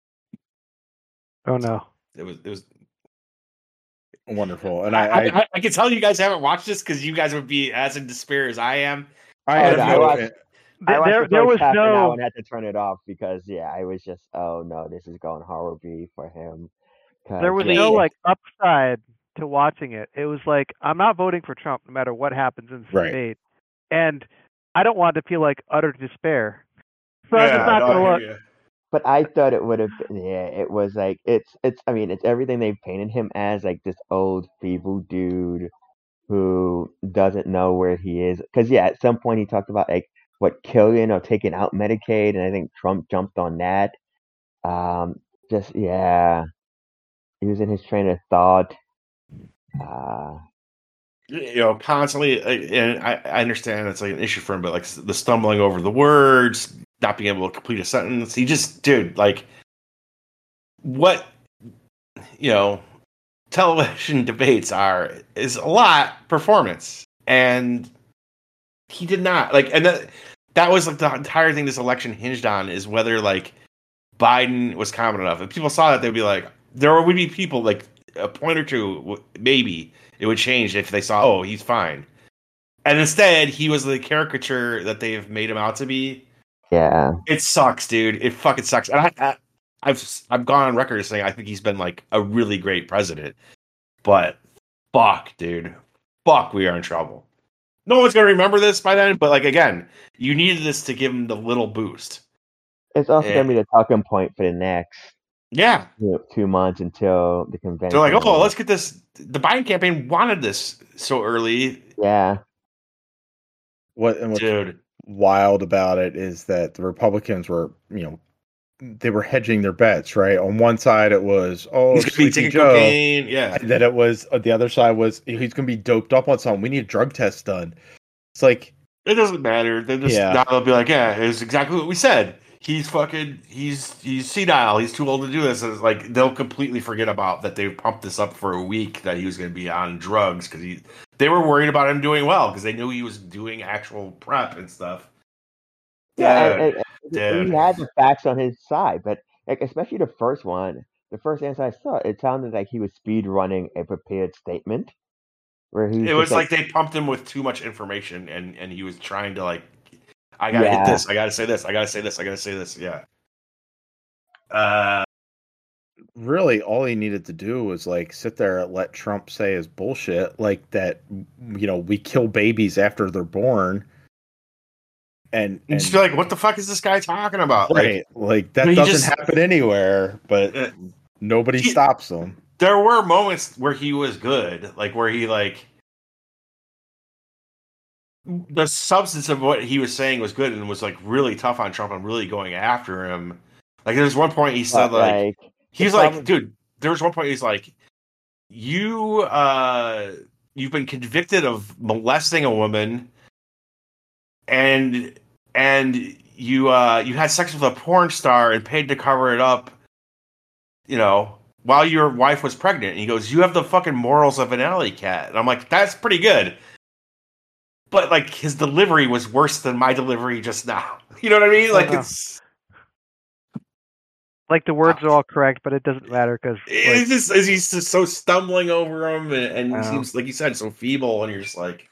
Oh no! It was wonderful, and I can tell you guys haven't watched this because you guys would be as in despair as I am. I watched there was half an hour no. and had to turn it off because I was just, oh no, this is going horribly for him. There was no like upside to watching it. It was like, I'm not voting for Trump no matter what happens in this debate, and I don't want to feel like utter despair. So I'm just not going to look. But I thought it would have been, it was like, it's everything they've painted him as, like this old feeble dude who doesn't know where he is. Because at some point he talked about like killing or taking out Medicaid, and I think Trump jumped on that. He was in his train of thought. Constantly, and I understand it's like an issue for him, but like the stumbling over the words, not being able to complete a sentence. He just, dude, like what television debates is a lot performance, and he did not like, and that was like the entire thing this election hinged on is whether like Biden was competent enough. If people saw that, they'd be like, there would be people like a point or two, maybe it would change if they saw, oh, he's fine. And instead, he was the caricature that they've made him out to be. Yeah. It sucks, dude. It fucking sucks. And I've gone on record as saying I think he's been like a really great president. But fuck, dude. Fuck, we are in trouble. No one's going to remember this by then, but like again, you needed this to give him the little boost. It's also going to be the talking point for the next 2 months until the convention. They're like, oh, let's get this. The Biden campaign wanted this so early. Yeah. What's wild about it is that the Republicans were, they were hedging their bets, right? On one side, it was, he's going to be taking cocaine. Yeah. And then it was, the other side was, he's going to be doped up on something. We need drug tests done. It's like, it doesn't matter. They're just, now they'll be like, yeah, it's exactly what we said. He's senile. He's too old to do this. And it's like, they'll completely forget about that. They pumped this up for a week that he was going to be on drugs because they were worried about him doing well because they knew he was doing actual prep and stuff. Yeah, he had the facts on his side, but like especially the first one, the first answer I saw, it sounded like he was speed running a prepared statement. Where it was like they pumped him with too much information, and he was trying to like, I gotta hit this, I gotta say this, I gotta say this, I gotta say this. Yeah. Really, all he needed to do was like sit there and let Trump say his bullshit, like that. We kill babies after they're born. And just be like, what the fuck is this guy talking about? Right, like that doesn't happen anywhere, but nobody stops him. There were moments where he was good, like where he like the substance of what he was saying was good and was like really tough on Trump and really going after him. Like there's one point he said dude, there was one point he's like, you've been convicted of molesting a woman and you had sex with a porn star and paid to cover it up, while your wife was pregnant. And he goes, you have the fucking morals of an alley cat. And I'm like, that's pretty good. But like his delivery was worse than my delivery just now. You know what I mean? Like it's like the words are all correct, but it doesn't matter because he's just so stumbling over him, and he seems, like you said, so feeble, and you're just like,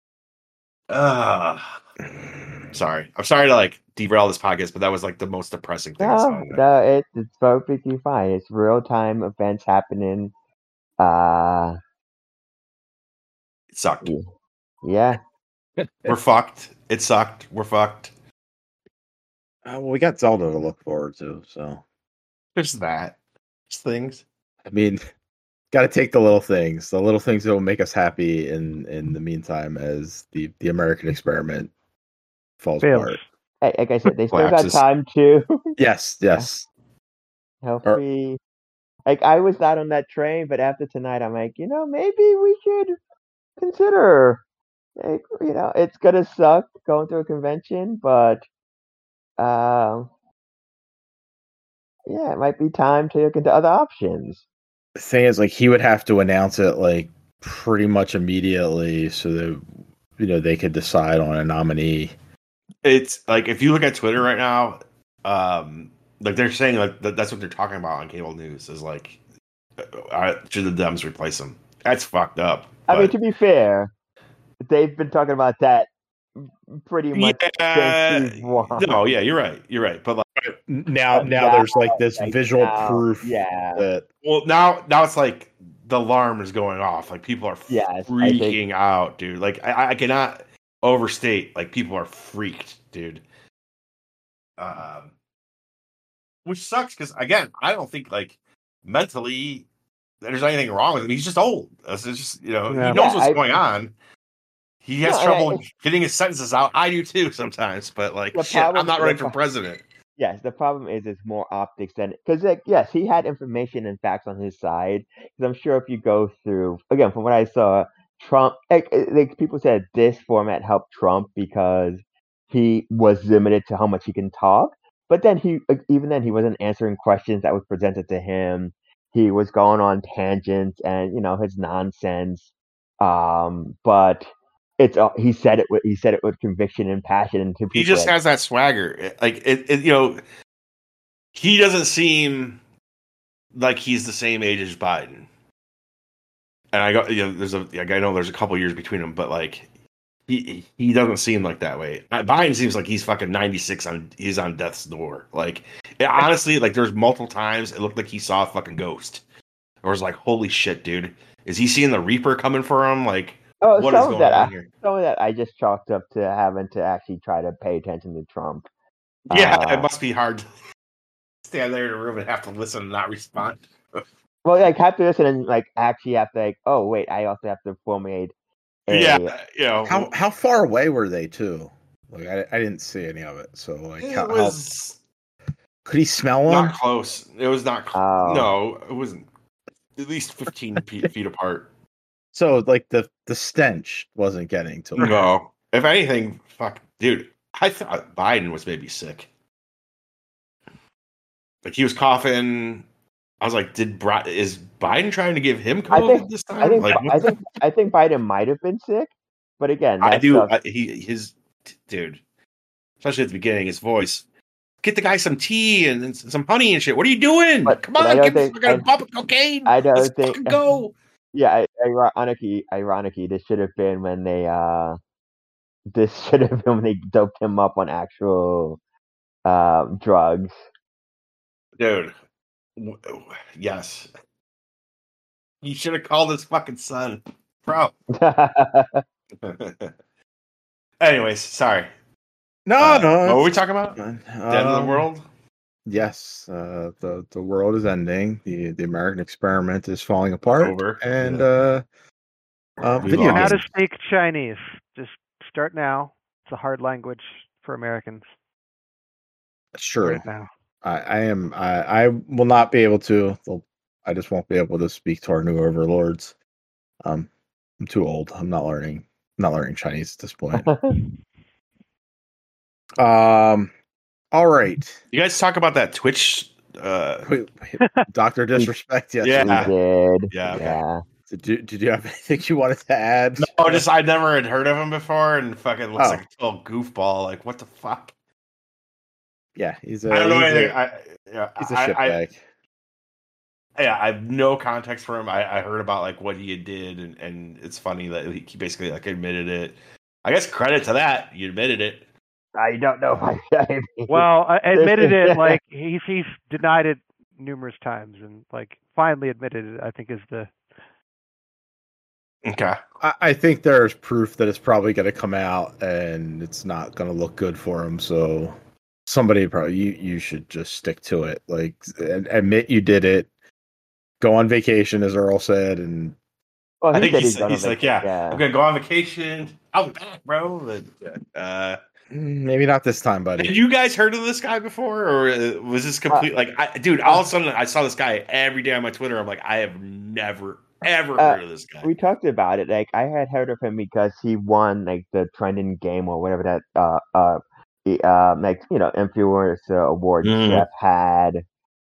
sorry. I'm sorry to like derail this podcast, but that was like the most depressing thing I saw. No, it's perfectly fine. It's real time events happening. It sucked. Yeah. We're fucked. It sucked. We're fucked. Well, we got Zelda to look forward to, so there's that. There's things. I mean, got to take the little things that will make us happy in the meantime, as the American experiment falls apart. Like I said, they still got time to. Yes. Hopefully, like I was not on that train, but after tonight, I'm like, maybe we should consider. Like, it's gonna suck going to a convention, but yeah, it might be time to look into other options. The thing is, like, he would have to announce it like pretty much immediately, so that they could decide on a nominee. It's like if you look at Twitter right now, like they're saying like that's what they're talking about on cable news is like, should the Dems replace him? That's fucked up. I mean, to be fair, they've been talking about that pretty much since we've won. No, yeah, you're right. But like now there's like this visual proof. Yeah. That now it's like the alarm is going off. Like people are freaking out, dude. Like I cannot overstate. Like people are freaked, dude. Which sucks because again, I don't think like mentally there's anything wrong with him. He's just old. It's just he knows what's going on. He has trouble getting his sentences out. I do too sometimes, but like shit, I'm not running for president. Yes, the problem is it's more optics than because yes, he had information and facts on his side. Because I'm sure if you go through again from what I saw, Trump like people said this format helped Trump because he was limited to how much he can talk. But then even then he wasn't answering questions that was presented to him. He was going on tangents and his nonsense. But he said it with conviction and passion, and he just has that swagger. Like he doesn't seem like he's the same age as Biden. And I know there's a couple years between them, but like he doesn't seem like that way. Biden seems like he's fucking 96 he's on death's door. Like honestly, like there's multiple times it looked like he saw a fucking ghost. Or was like, holy shit, dude, is he seeing the Reaper coming for him? Like. What is going on here? Some of that I just chalked up to having to actually try to pay attention to Trump. Yeah, it must be hard to stand there in a room and have to listen and not respond. Well, like have to listen and like actually have to oh wait, I also have to formulate. How far away were they too? Like I didn't see any of it, so like could he smell them? Not close. It was not. No, it wasn't. At least 15 feet apart. So, like, the stench wasn't getting to him. No. If anything, fuck, dude, I thought Biden was maybe sick. Like, he was coughing. I was like, is Biden trying to give him COVID this time? I think Biden might have been sick, but again, dude, especially at the beginning, his voice. Get the guy some tea and some honey and shit. What are you doing? Come on, get this fucking pop of cocaine. Let's fucking go. Yeah, ironically, this should have been when they doped him up on actual drugs. Dude, yes. You should have called his fucking son, bro. Anyways, sorry. No. What were we talking about? The end of the world? Yes, the world is ending. The American experiment is falling apart. Over. And video how to speak Chinese. Just start now. It's a hard language for Americans. That's true. Right now. I will not be able to. I just won't be able to speak to our new overlords. I'm too old. I'm not learning Chinese at this point. All right. You guys talk about that Twitch. Wait, Dr. Disrespect, yes. Yeah. We did. Yeah, okay. Yeah. Did you have anything you wanted to add? No, just I never had heard of him before, and fucking looks Oh. like a total goofball. Like, what the fuck? Yeah, he's I don't know he's anything. He's a shitbag. Yeah, I have no context for him. I heard about like what he did, and it's funny that he basically like admitted it. I guess credit to that, you admitted it. I don't know. Well, I admitted it. Like he's denied it numerous times, and like finally admitted it. I think is the. Okay. I think there's proof that it's probably going to come out, and it's not going to look good for him. So somebody probably you should just stick to it. Like admit you did it. Go on vacation, as Earl said, and well, I think said he's like, I'm gonna go on vacation. I'll be back, bro. Maybe not this time, buddy. Had you guys heard of this guy before, or was this complete? Dude, all of a sudden I saw this guy every day on my Twitter. I'm like, I have never ever heard of this guy. We talked about it. Like I had heard of him because he won like the trending game or whatever that like influencer award Jeff had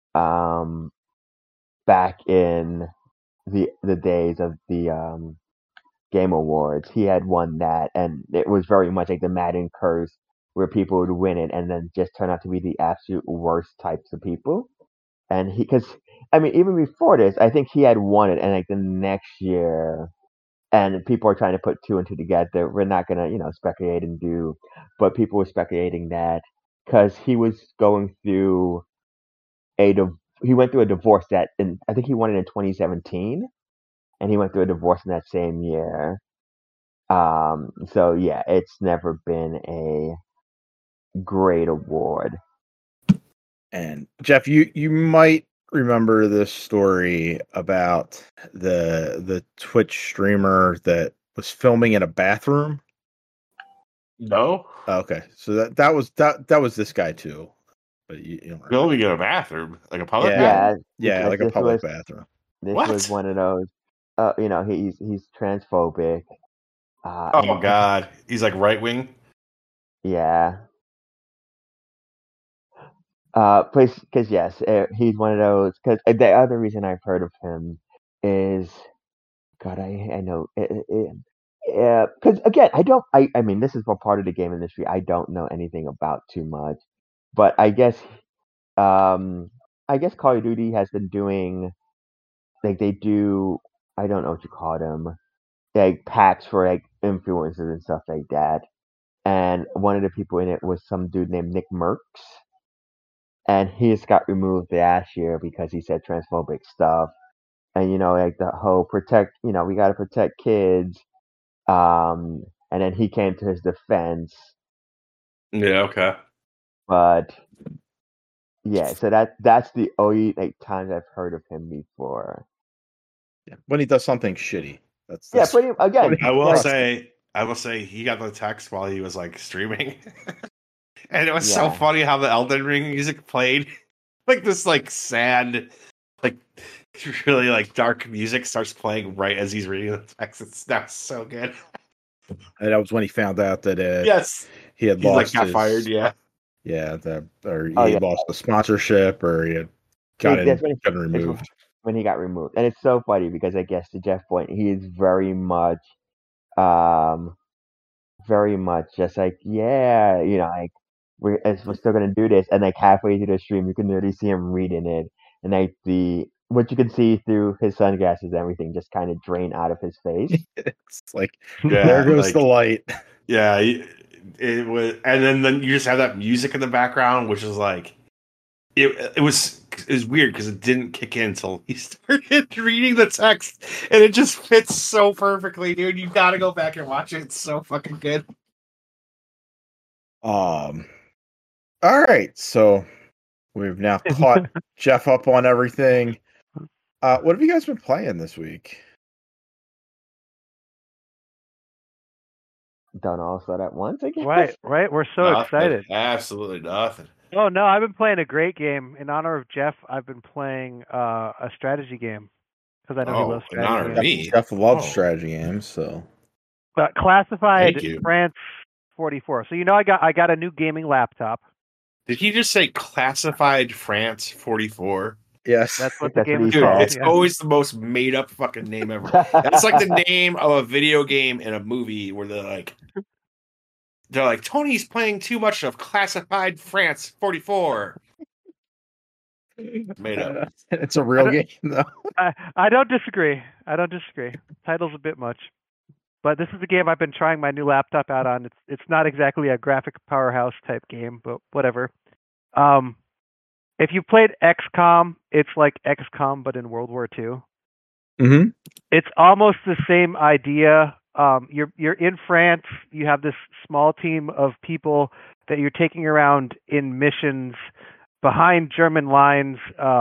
back in the days of the Game Awards. He had won that, and it was very much like the Madden curse, where people would win it and then just turn out to be the absolute worst types of people. And because I mean, even before this, I think he had won it, and like the next year, and people are trying to put two and two together. We're not gonna speculate and do, but people were speculating that because he was going through he went through a divorce I think he won it in 2017, and he went through a divorce in that same year. So yeah, it's never been a great award. And Jeff, you might remember this story about the Twitch streamer that was filming in a bathroom. No. Okay, so that was this guy too, but you filming in a bathroom, like a public bathroom? Yeah, like a public bathroom. This was one of those. He's transphobic. Oh God, he's like right wing. Yeah. Because yes, he's one of those. Because the other reason I've heard of him is, God, I know. Because again, I mean, this is what part of the game industry I don't know anything about too much, but I guess Call of Duty has been doing, like they do. I don't know what you call them, like packs for like influencers and stuff like that. And one of the people in it was some dude named Nick Merckx. And he just got removed last year because he said transphobic stuff. And, like the whole protect, we got to protect kids. And then he came to his defense. Yeah, okay. But, yeah, so that's the only, like, times I've heard of him before. Yeah, when he does something shitty. That's again. I will say he got the text while he was, like, streaming. And it was so funny how the Elden Ring music played. Like this like sad, like really like dark music starts playing right as he's reading the text. That's so good. And that was when he found out that yes, he had lost got fired, he lost the sponsorship, or he had gotten removed. When he got removed. And it's so funny because I guess to Jeff's point, he is very much just like, like we're still gonna do this, and like halfway through the stream, you can literally see him reading it, and like what you can see through his sunglasses, and everything just kind of drain out of his face. It's like there goes the light. Yeah, it was, and then you just have that music in the background, which is like it was weird because it didn't kick in until he started reading the text, and it just fits so perfectly, dude. You gotta go back and watch it. It's so fucking good. All right, so we've now caught Jeff up on everything. What have you guys been playing this week? Don't all start at once, I guess. Right. We're so excited. Absolutely nothing. Oh no, I've been playing a great game in honor of Jeff. I've been playing a strategy game because I know he loves strategy. In honor of me. Jeff loves strategy games, so. But Classified France 44. So I got a new gaming laptop. Did he just say classified France 44? Yes. That's what the That's game what is he Dude, called. it's Yeah. always the most made up fucking name ever. That's like the name of a video game in a movie where they're like, Tony's playing too much of classified France 44. Made up. It's a real game though. I don't disagree. Title's a bit much. But this is a game I've been trying my new laptop out on. It's not exactly a graphic powerhouse type game, but whatever. If you played XCOM, it's like XCOM but in World War II. Mm-hmm. It's almost the same idea. You're in France. You have this small team of people that you're taking around in missions behind German lines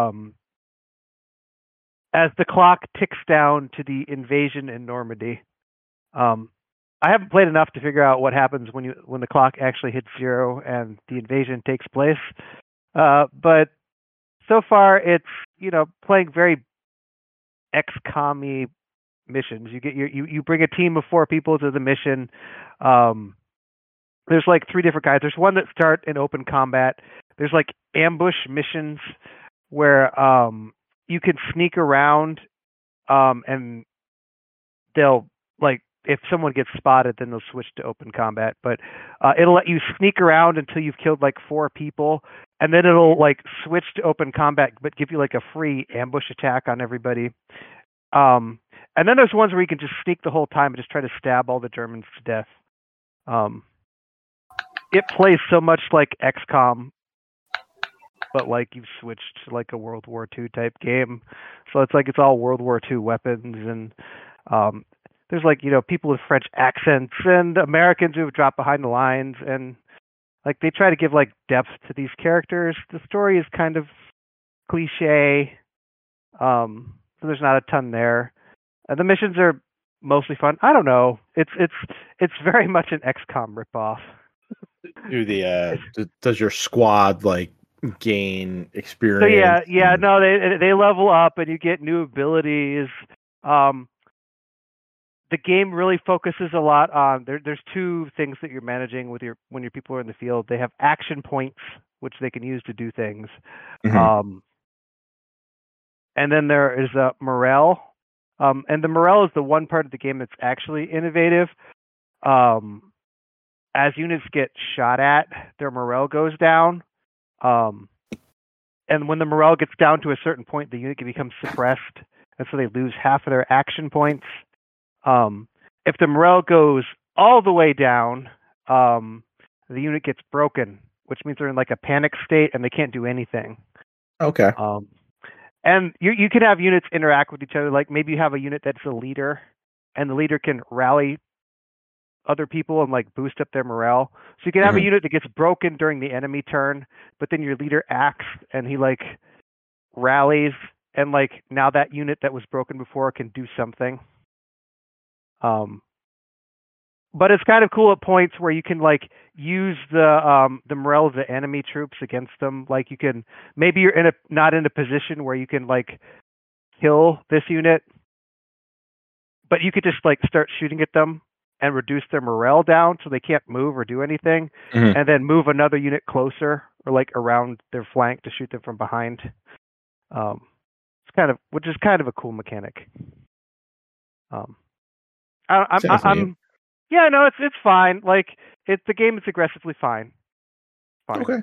as the clock ticks down to the invasion in Normandy. I haven't played enough to figure out what happens when the clock actually hits 0 and the invasion takes place. But so far, it's playing very XCOM-y missions. You bring a team of 4 people to the mission. There's like 3 different kinds. There's one that start in open combat. There's like ambush missions where you can sneak around and they'll like if someone gets spotted, then they'll switch to open combat. But it'll let you sneak around until you've killed like 4 people, and then it'll like switch to open combat, but give you like a free ambush attack on everybody. And then there's ones where you can just sneak the whole time and just try to stab all the Germans to death. It plays so much like XCOM, but like you've switched to like a World War II type game. So it's all World War II weapons, and there's like people with French accents and Americans who have dropped behind the lines, and like they try to give like depth to these characters. The story is kind of cliche, so there's not a ton there. The missions are mostly fun. I don't know. It's very much an XCOM ripoff. Does your squad like gain experience? So no, they level up and you get new abilities. The game really focuses a lot on there's 2 things that you're managing when your people are in the field. They have action points which they can use to do things. Mm-hmm. And then there is morale. And the morale is the one part of the game that's actually innovative. As units get shot at, their morale goes down. And when the morale gets down to a certain point, the unit can become suppressed, and so they lose half of their action points. If the morale goes all the way down, the unit gets broken, which means they're in like a panic state and they can't do anything. Okay. And you can have units interact with each other. Like maybe you have a unit that's a leader, and the leader can rally other people and like boost up their morale. So you can have a unit that gets broken during the enemy turn, but then your leader acts and he like rallies, and like now that unit that was broken before can do something. But it's kind of cool at points where you can like use the morale of the enemy troops against them. Like you can maybe you're not in a position where you can like kill this unit, but you could just like start shooting at them and reduce their morale down so they can't move or do anything, and then move another unit closer or like around their flank to shoot them from behind. Which is kind of a cool mechanic. It's fine. Like the game is aggressively fine. Okay.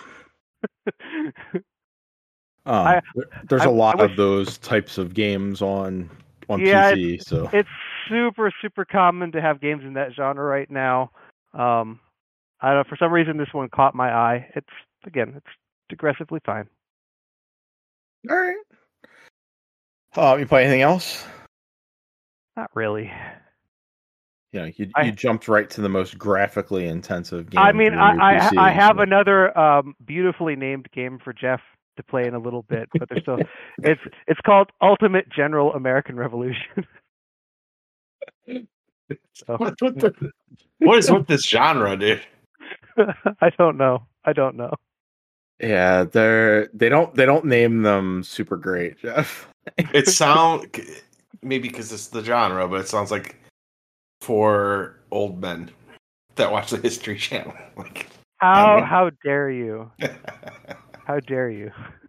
There's a lot of those types of games on PC. So it's super, super common to have games in that genre right now. I don't know, for some reason this one caught my eye. It's aggressively fine. All right. You play anything else? Not really. You jumped right to the most graphically intensive game. I mean, I have another beautifully named game for Jeff to play in a little bit, but there's still it's called Ultimate General American Revolution. So. What is with this genre, dude? I don't know. Yeah, they don't name them super great, Jeff. It maybe because it's the genre, but it sounds like for old men that watch the History Channel. Like How dare you? How dare you?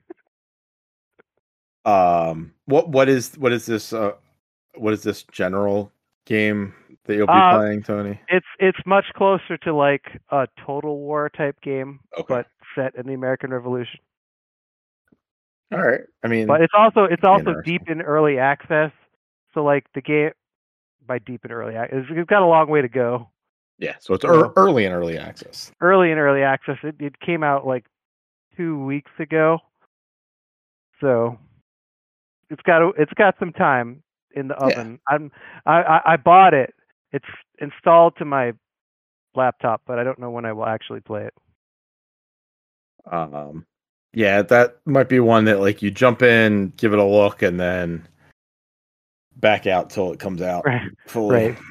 What is this general game that you'll be playing, Tony? It's much closer to like a Total War type game, Okay. but set in the American Revolution. All right. I mean, but it's also interesting. deep in early access. So like the game, by deep in early access, it's got a long way to go. Yeah, so it's early in early access. Early in early access. It came out like 2 weeks ago, so it's got some time in the oven. I bought it. It's installed to my laptop, but I don't know when I will actually play it. Yeah, that might be one that like you jump in, give it a look, and then back out till it comes out fully. Right.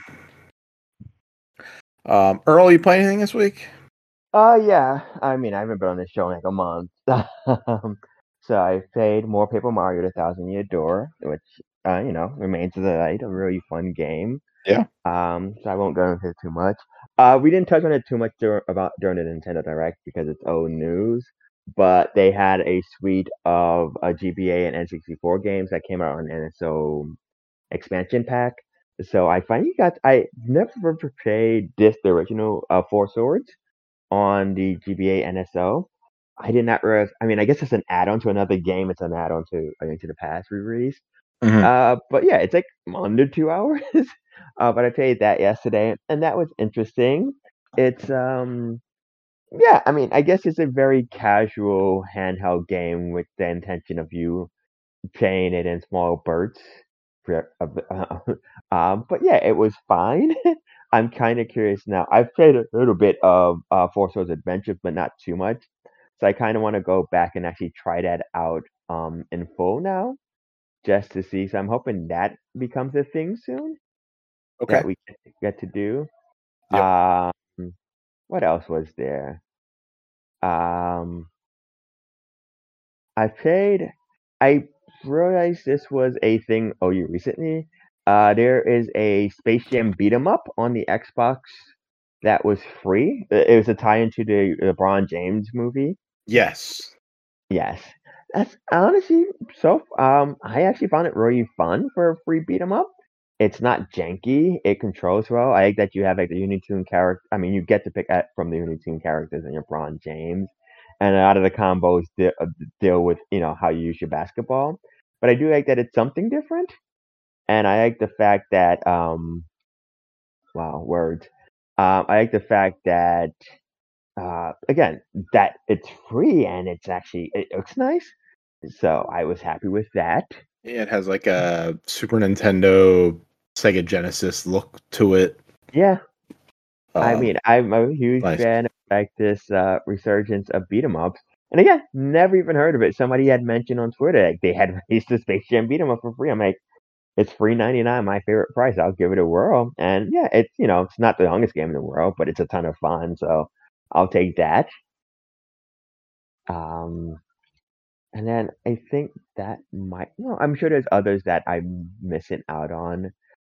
Earl, you play anything this week? Yeah. I mean, I haven't been on this show in like a month. So I played more Paper Mario: The Thousand Year Door, which remains a really fun game. Yeah. So I won't go into it too much. We didn't touch on it too much during the Nintendo Direct because it's old news. But they had a suite of GBA and N64 games that came out on NSO expansion pack. So I never played the original Four Swords on the GBA NSO. I did not realize. I mean, I guess it's an add-on to another game. It's an add-on to A Link to the Past re-release. Mm-hmm. But yeah, it's like under 2 hours. But I played that yesterday, and that was interesting. It's yeah, I mean, I guess it's a very casual handheld game with the intention of you playing it in small bursts. But yeah, it was fine. I'm kind of curious now. I've played a little bit of Four Swords Adventure, but not too much. So I kind of want to go back and actually try that out in full now, just to see. So I'm hoping that becomes a thing soon. Okay. That we get to do. Yep. What else was there? I realized this was a thing recently. There is a Space Jam beat 'em up on the Xbox that was free. It was a tie-in to the LeBron James movie. Yes. Yes. That's honestly I actually found it really fun for a free beat 'em up. It's not janky. It controls well. I like that you have like the Looney Tune character. I mean, you get to pick from the Looney Tune characters in your LeBron James, and a lot of the combos deal with how you use your basketball. But I do like that it's something different, and I like the fact that wow, words. I like the fact that again that it's free and it looks nice. So I was happy with that. Yeah, it has like a Super Nintendo, Sega Genesis look to it. Yeah. I mean, I'm a huge fan of like this resurgence of beat 'em ups. And again, never even heard of it. Somebody had mentioned on Twitter like they had released the Space Jam beat 'em up for free. I'm like, it's $3.99, my favorite price. I'll give it a whirl. And yeah, it's it's not the longest game in the world, but it's a ton of fun. So I'll take that. And then I think that I'm sure there's others that I'm missing out on.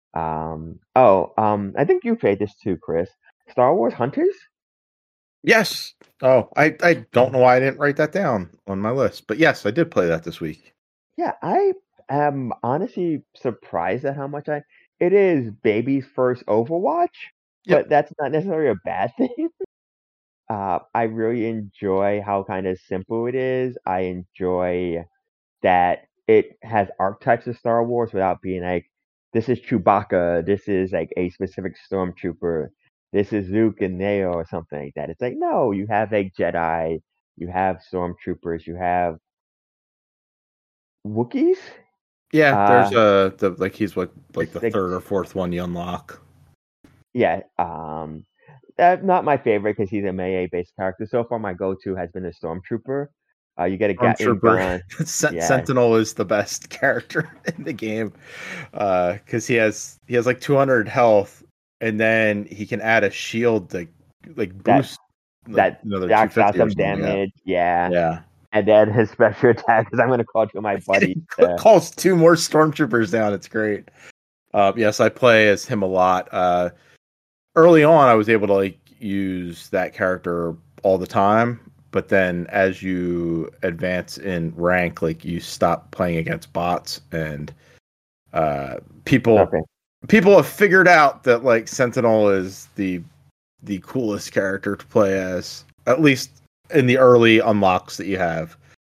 I think you played this too, Chris. Star Wars Hunters? Yes. Oh, I don't know why I didn't write that down on my list, but yes, I did play that this week. Yeah, I am honestly surprised at how much it is baby's first Overwatch, but that's not necessarily a bad thing. I really enjoy how kind of simple it is. I enjoy that it has archetypes of Star Wars without being like, this is Chewbacca, this is like a specific stormtrooper, this is Luke and Neo or something like that. It's like, no, you have like Jedi, you have stormtroopers, you have Wookiees. Yeah, there's he's like the third or fourth one you unlock. Yeah, not my favorite because he's a melee-based character. So far, my go-to has been a stormtrooper. You get a Gatling gun. Sentinel is the best character in the game because he has like 200 health, and then he can add a shield to like boost that knocks out some damage. Yeah. And then his special attack is I'm going to call to my buddy. Calls 2 more stormtroopers down. It's great. Yes, I play as him a lot. Early on, I was able to like use that character all the time, but then as you advance in rank, like you stop playing against bots, and people Okay. people have figured out that like Sentinel is the coolest character to play as, at least in the early unlocks that you have.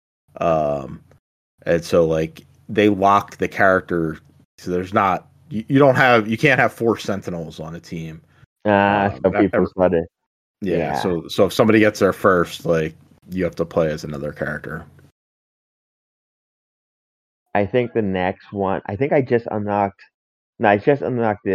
And so like they lock the character, so there's not you can't have 4 Sentinels on a team. So people started. Yeah, Yeah. so if somebody gets there first, like you have to play as another character. I think the next one. I think I just unlocked. No, I just unlocked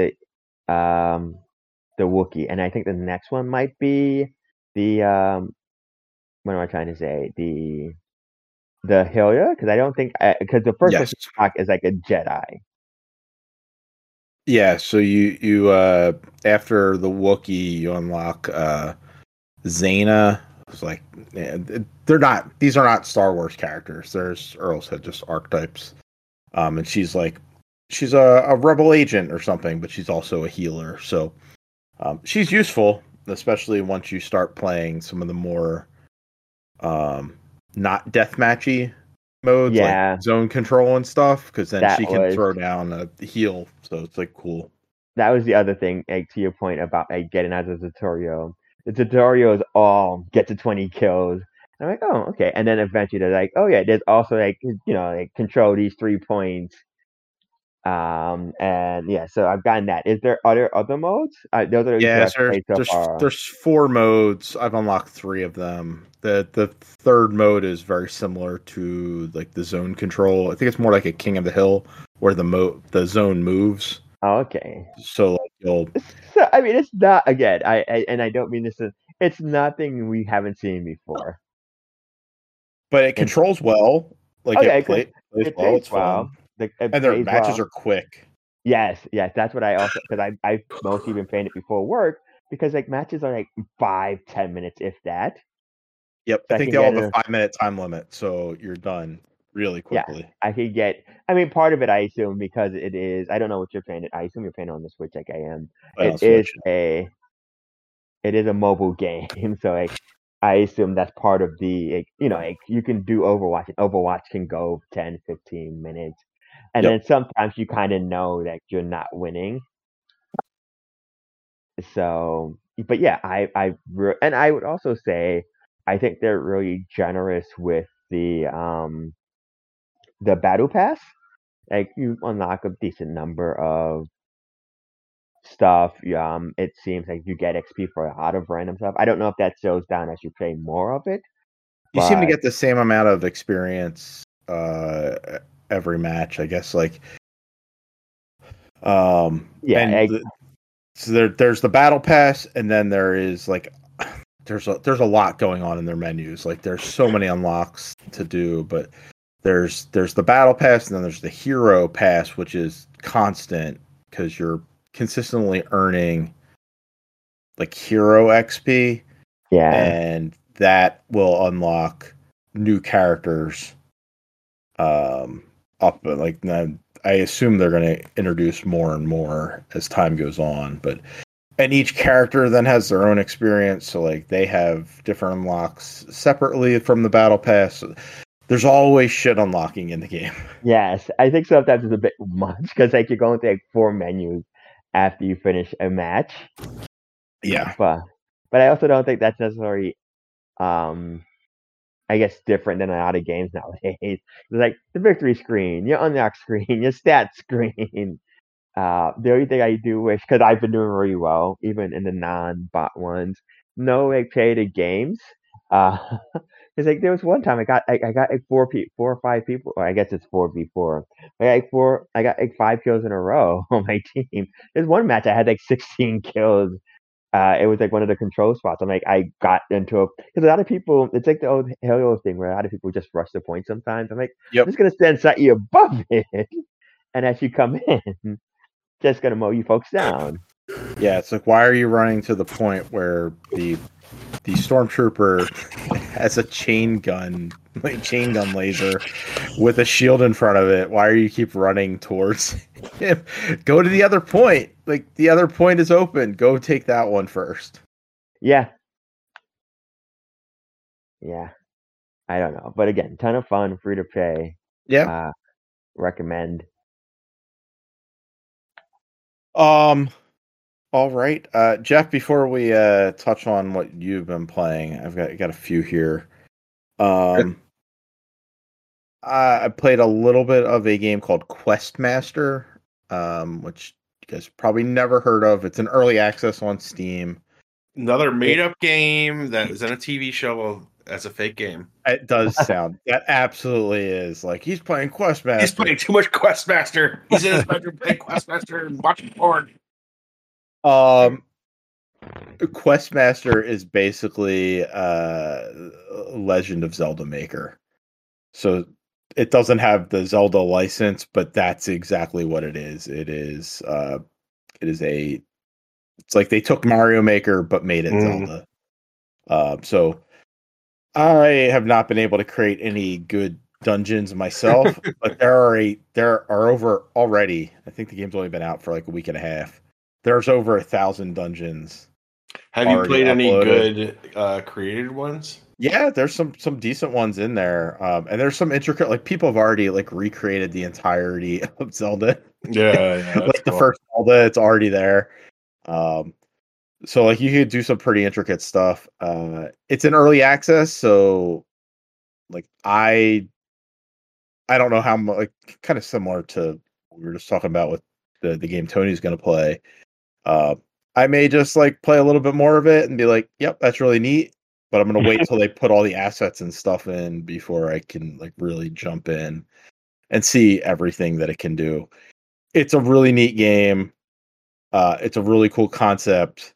the Wookiee, and I think the next one might be the what am I trying to say? The Hylia, because I don't think because the first one Yes. to unlock is like a Jedi. Yeah, so you after the Wookiee you unlock Zaina. It's like these are not Star Wars characters. There's Earl said just archetypes. And she's a rebel agent or something, but she's also a healer. So she's useful, especially once you start playing some of the more not deathmatchy modes, Yeah. like zone control and stuff, because then That she can was- throw down a heal. So it's like cool. That was the other thing, like to your point about like getting out of the tutorial. The tutorials all get to 20 kills. I'm like, oh, okay. And then eventually they're like, oh yeah, there's also like like control these 3 points. And yeah, so I've gotten that. Is there other modes? Those are the two I've played so far. There's 4 modes. I've unlocked 3 of them. The third mode is very similar to like the zone control. I think it's more like a King of the Hill where the zone moves. Oh, okay. So like you'll. So I mean, it's not again. I don't mean this. It's nothing we haven't seen before. But it controls well. Like Okay, it plays it well. plays It's well. fun. And their matches are quick. Yes, that's what I also because I've mostly been playing it before work because like matches are like 5-10 minutes if that. Yep, So I think they all have a 5-minute time limit, so you're done really quickly. Yeah, I could get. I mean, part of it I assume because it is. I don't know what you're playing it. I assume you're playing on the Switch like I am. It is a mobile game, so like I assume that's part of the like you can do Overwatch and Overwatch can go 10-15 minutes. And then sometimes you kind of know that you're not winning. So, but yeah, and I would also say I think they're really generous with the battle pass. Like you unlock a decent number of stuff. It seems like you get XP for a lot of random stuff. I don't know if that slows down as you play more of it. You seem to get the same amount of experience every match, I guess. Like, so there's the battle pass, and then there is like there's a lot going on in their menus. Like, there's so many unlocks to do, but there's the battle pass, and then there's the hero pass, which is constant because you're consistently earning like hero XP. Yeah, and that will unlock new characters up. Like, I assume they're going to introduce more and more as time goes on, and each character then has their own experience, so like they have different unlocks separately from the battle pass. There's always shit unlocking in the game. Yes, I think sometimes it's a bit much because like you're going through like 4 menus after you finish a match. Yeah, but I also don't think that's necessarily I guess different than a lot of games nowadays. It's like the victory screen, your unlock screen, your stats screen. The only thing I do wish, because I've been doing really well, even in the non-bot ones, no like pay-to games. Because like there was one time I got like 4 or 5 people, or I guess it's 4v4. I got like 5 kills in a row on my team. There's one match I had like 16 kills. It was like one of the control spots. I'm like, I got into because a lot of people, it's like the old Halo thing where a lot of people just rush the point sometimes. I'm like, I'm just gonna stand slightly above it, and as you come in, just gonna mow you folks down. Yeah, it's like, why are you running to the point where the stormtrooper has a chain gun laser with a shield in front of it? Why are you keep running towards him? Go to the other point. Like, the other point is open. Go take that one first. Yeah. Yeah, I don't know, but again, ton of fun, free to play. Yeah. Uh, recommend. Um. All right, Jeff. Before we touch on what you've been playing, I've got a few here. Um. I played a little bit of a game called Questmaster, which you guys probably never heard of. It's an early access on Steam. Another made-up game that was in a TV show as a fake game. It does sound that absolutely is like he's playing Questmaster. He's playing too much Questmaster. He's in his bedroom playing Questmaster and watching porn. Questmaster is basically Legend of Zelda Maker. So it doesn't have the Zelda license, but that's exactly what it is. It's like they took Mario Maker but made it Zelda. So I have not been able to create any good dungeons myself, but there are over already. I think the game's only been out for like a week and a half. There's over 1,000 dungeons. Have you already played any uploaded. good created ones? Yeah, there's some decent ones in there, and there's some intricate. Like people have already like recreated the entirety of Zelda. Yeah, Like the first Zelda, it's already there. So like you could do some pretty intricate stuff. It's in early access, so like I don't know how much. Like kind of similar to what we were just talking about with the game Tony's going to play. I may just like play a little bit more of it and be like, "Yep, that's really neat." But I'm going to wait till they put all the assets and stuff in before I can like really jump in and see everything that it can do. It's a really neat game. It's a really cool concept.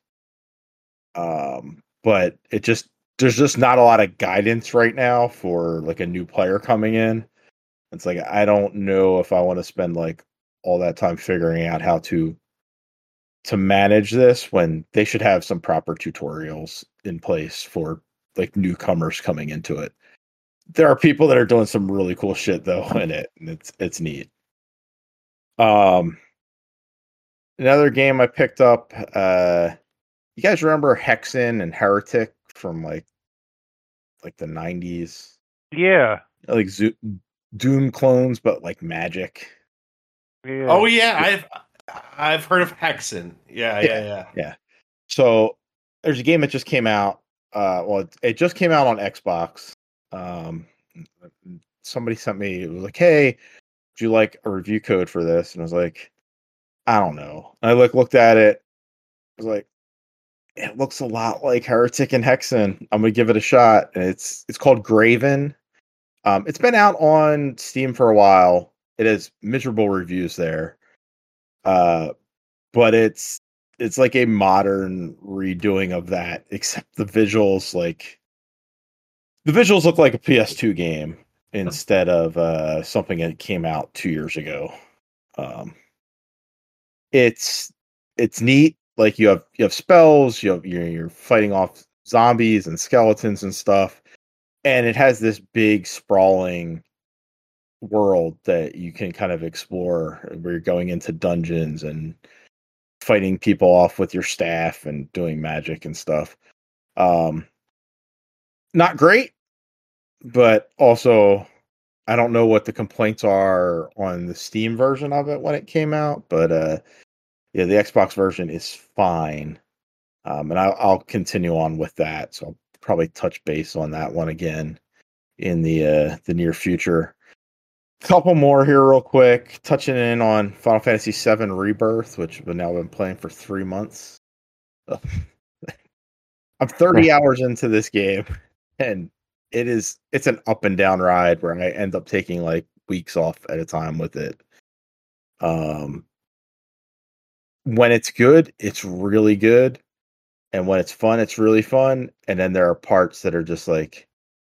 But there's just not a lot of guidance right now for like a new player coming in. It's like I don't know if I want to spend like all that time figuring out how to manage this when they should have some proper tutorials in place for like newcomers coming into it. There are people that are doing some really cool shit though in it, and it's neat. Another game I picked up, you guys remember Hexen and Heretic from like the 90s? Yeah. Like Doom clones, but like magic. Yeah. Oh yeah, I've heard of Hexen. Yeah. So there's a game that just came out. Well, it just came out on Xbox. Somebody sent me. It was like, "Hey, would you like a review code for this?" And I was like, "I don't know." And I looked at it. I was like, "It looks a lot like Heretic and Hexen. I'm gonna give it a shot." And it's called Graven. It's been out on Steam for a while. It has miserable reviews there. But it's like a modern redoing of that, except the visuals look like a PS2 game instead of something that came out 2 years ago. It's neat. Like you have spells, you're fighting off zombies and skeletons and stuff, and it has this big sprawling world that you can kind of explore where you're going into dungeons and fighting people off with your staff and doing magic and stuff. Not great, but also I don't know what the complaints are on the Steam version of it when it came out, but yeah, the Xbox version is fine. And I'll continue on with that, so I'll probably touch base on that one again in the near future. Couple more here real quick, touching in on Final Fantasy VII Rebirth, which I've now been playing for 3 months. I'm 30 hours into this game, and it's an up and down ride where I end up taking like weeks off at a time with it. When it's good, it's really good, and when it's fun, it's really fun. And then there are parts that are just like,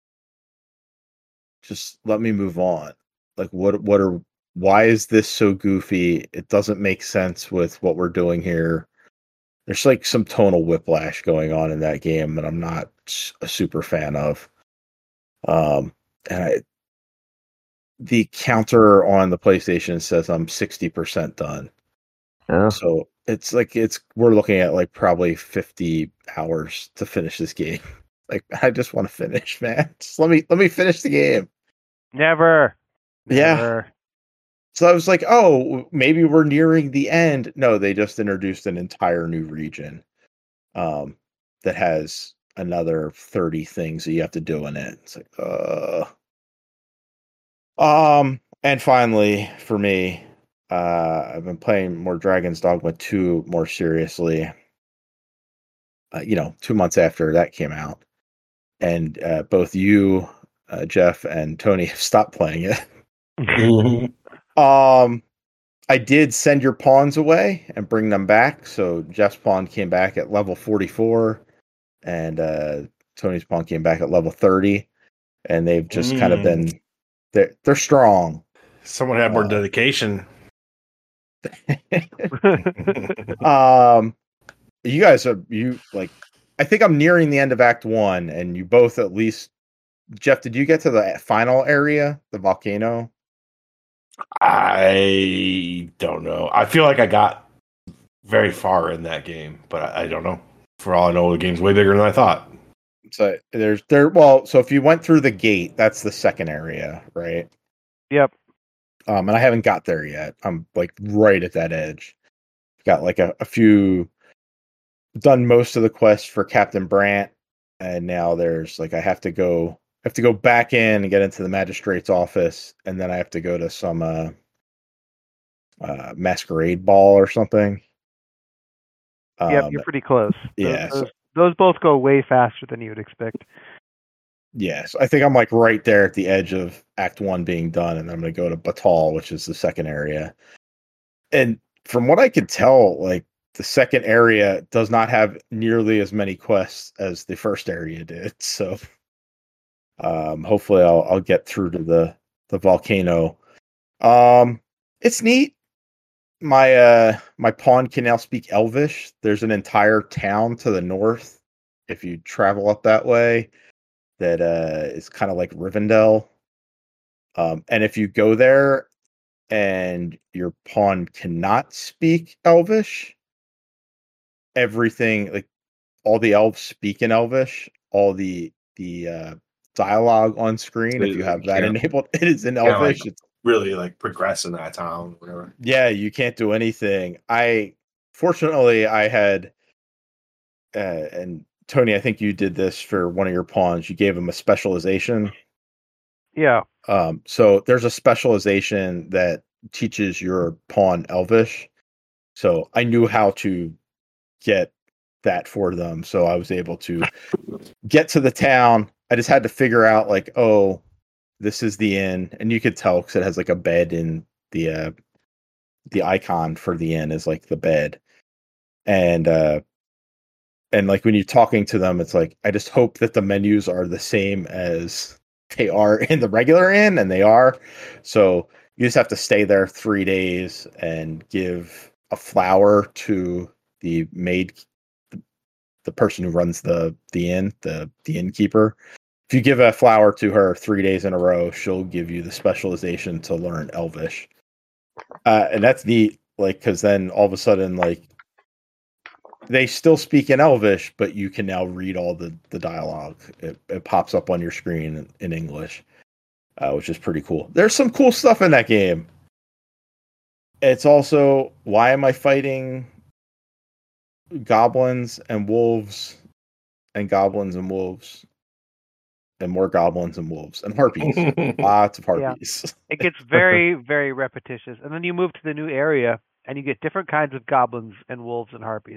just let me move on. Like why is this so goofy? It doesn't make sense with what we're doing here. There's like some tonal whiplash going on in that game that I'm not a super fan of. And the counter on the PlayStation says I'm 60% done. Oh. So we're looking at like probably 50 hours to finish this game. Like, I just want to finish, man. Just let me finish the game. Never. Yeah. So I was like, oh, maybe we're nearing the end. No, they just introduced an entire new region that has another 30 things that you have to do in it. It's like, and finally, for me, I've been playing more Dragon's Dogma 2 more seriously. 2 months after that came out, and both you, Jeff, and Tony have stopped playing it. I did send your pawns away and bring them back. So Jeff's pawn came back at level 44, and Tony's pawn came back at level 30, and they've just kind of been they're strong. Someone had more dedication. You guys I think I'm nearing the end of Act 1, and you both at least. Jeff, did you get to the final area, the volcano? I don't know. I feel like I got very far in that game, but I don't know. For all I know, the game's way bigger than I thought. So so if you went through the gate, that's the second area, right? Yep. And I haven't got there yet. I'm like right at that edge. Got like a few, done most of the quests for Captain Brant, and now there's like I have to go back in and get into the magistrate's office, and then I have to go to some masquerade ball or something. Yep, you're pretty close. Yeah, those both go way faster than you would expect. Yes, I think I'm like right there at the edge of Act 1 being done, and I'm going to go to Batal, which is the second area. And from what I could tell, like the second area does not have nearly as many quests as the first area did. So hopefully I'll get through to the volcano. It's neat. My pawn can now speak Elvish. There's an entire town to the north if you travel up that way that is kind of like Rivendell. And if you go there and your pawn cannot speak Elvish, everything, like all the elves speak in Elvish, all the dialogue on screen, if you have that enabled, it is in Elvish. Like, it's really like progress in that town, whatever. Yeah, you can't do anything. Fortunately I had and Tony, I think you did this for one of your pawns. You gave him a specialization. Yeah. So there's a specialization that teaches your pawn Elvish. So I knew how to get that for them. So I was able to get to the town. I just had to figure out like, oh, this is the inn. And you could tell because it has like a bed in the icon for the inn is like the bed. And like when you're talking to them, it's like, I just hope that the menus are the same as they are in the regular inn, and they are. So you just have to stay there 3 days and give a flower to the maid, the person who runs the inn, the innkeeper. If you give a flower to her 3 days in a row, she'll give you the specialization to learn Elvish. And that's neat, like, because then all of a sudden, like, they still speak in Elvish, but you can now read all the dialogue. It pops up on your screen in English, which is pretty cool. There's some cool stuff in that game. It's also, why am I fighting goblins and wolves and goblins and wolves and more goblins and wolves and harpies? Lots of harpies. Yeah. It gets very, very repetitious. And then you move to the new area and you get different kinds of goblins and wolves and harpies.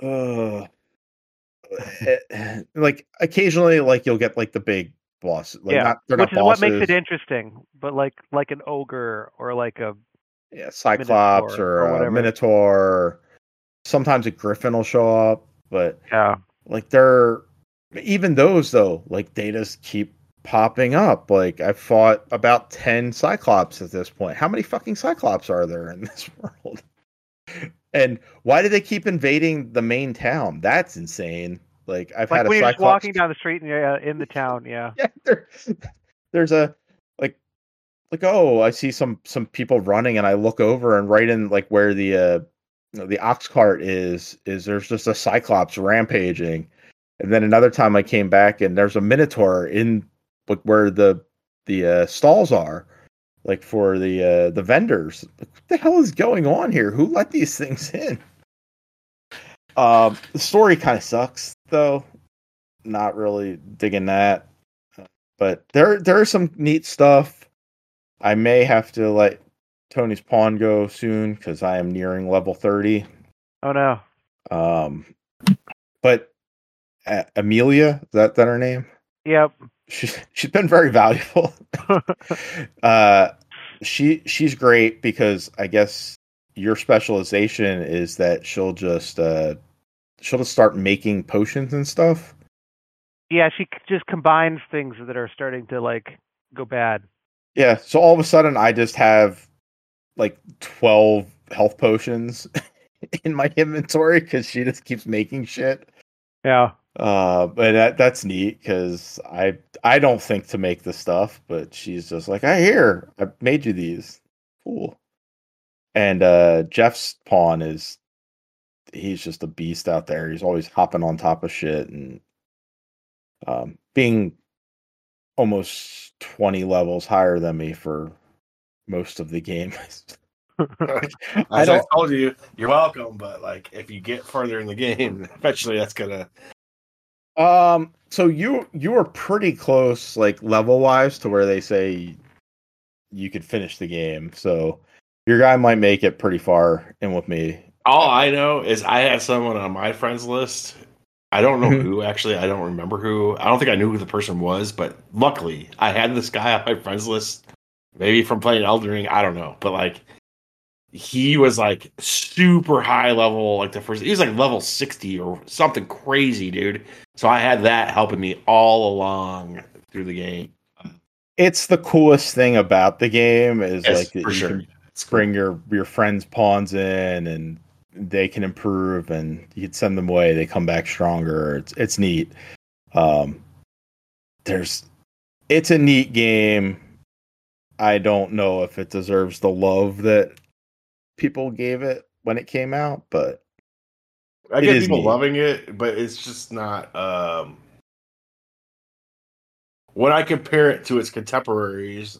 Like occasionally, like you'll get like the big boss. Like, yeah, they're which not is bosses. what makes it interesting. But like an ogre or like a Cyclops or a Minotaur. Sometimes a Griffin will show up, but yeah, like they're even those though. Like they just keep popping up. Like I've fought about 10 Cyclops at this point. How many fucking Cyclops are there in this world? And why do they keep invading the main town? That's insane. Like I've had a when Cyclops you're just walking down the street in the town. Yeah, yeah. There's a like oh, I see some people running, and I look over, and right in like where the ox cart is there's just a Cyclops rampaging, And then another time I came back and there's a Minotaur in like where the stalls are, like for the vendors. What the hell is going on here? Who let these things in? The story kind of sucks though. Not really digging that. But there is some neat stuff. I may have to let Tony's pawn go soon because I am nearing level 30. Oh no. But Amelia, is that her name? Yep. She's been very valuable. She's great because I guess your specialization is that she'll just start making potions and stuff. Yeah, she just combines things that are starting to like go bad. Yeah, so all of a sudden I just have like 12 health potions in my inventory because she just keeps making shit. Yeah. But that's neat because I don't think to make the stuff, but she's just like, I made you these. Cool. And Jeff's pawn he's just a beast out there. He's always hopping on top of shit and being almost 20 levels higher than me for most of the game. As I told you, you're welcome, but like if you get further in the game, eventually that's gonna so you were pretty close, like level wise, to where they say you could finish the game. So your guy might make it pretty far in with me. All I know is I had someone on my friends list. I don't know who actually. I don't remember who. I don't think I knew who the person was, but luckily I had this guy on my friends list. Maybe from playing Elden Ring, I don't know, but like he was like super high level, like he was like level 60 or something crazy, dude. So I had that helping me all along through the game. It's the coolest thing about the game is Yes, like that for you sure. can bring your friends' pawns in and they can improve and you can send them away. They come back stronger. It's neat. It's a neat game. I don't know if it deserves the love that people gave it when it came out, but I get people loving it, but it's just not. When I compare it to its contemporaries,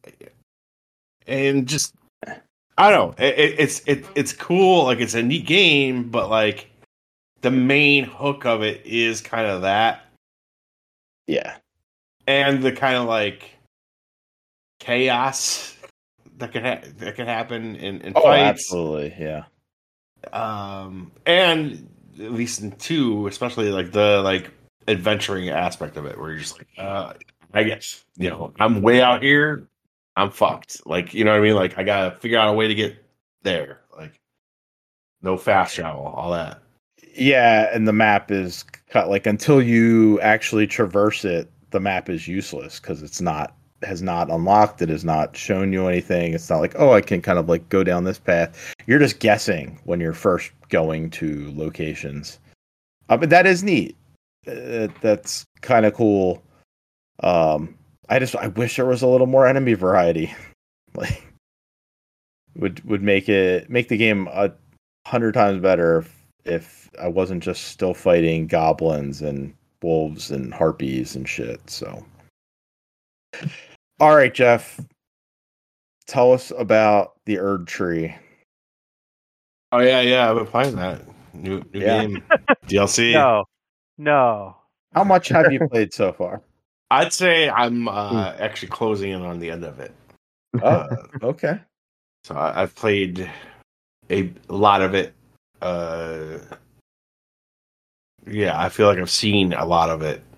and just I don't know, it's cool. Like it's a neat game, but like the main hook of it is kind of that, yeah, and the kind of like chaos that could happen in fights. Absolutely, yeah. And at least in 2, especially like the adventuring aspect of it, where you're just like, I guess I'm way out here, I'm fucked. Like you know what I mean? Like I gotta figure out a way to get there. Like no fast travel, all that. Yeah, and the map is cut like until you actually traverse it, the map is useless because has not unlocked. It has not shown you anything. It's not like, oh, I can kind of like go down this path. You're just guessing when you're first going to locations. But that is neat. That's kind of cool. I wish there was a little more enemy variety. Like would make the game 100 times better if I wasn't just still fighting goblins and wolves and harpies and shit. So all right, Jeff, tell us about the Erd Tree. Oh yeah, I've been playing that new game DLC. No. How much have you played so far? I'd say I'm actually closing in on the end of it. Oh, okay. So I've played a lot of it. Yeah, I feel like I've seen a lot of it.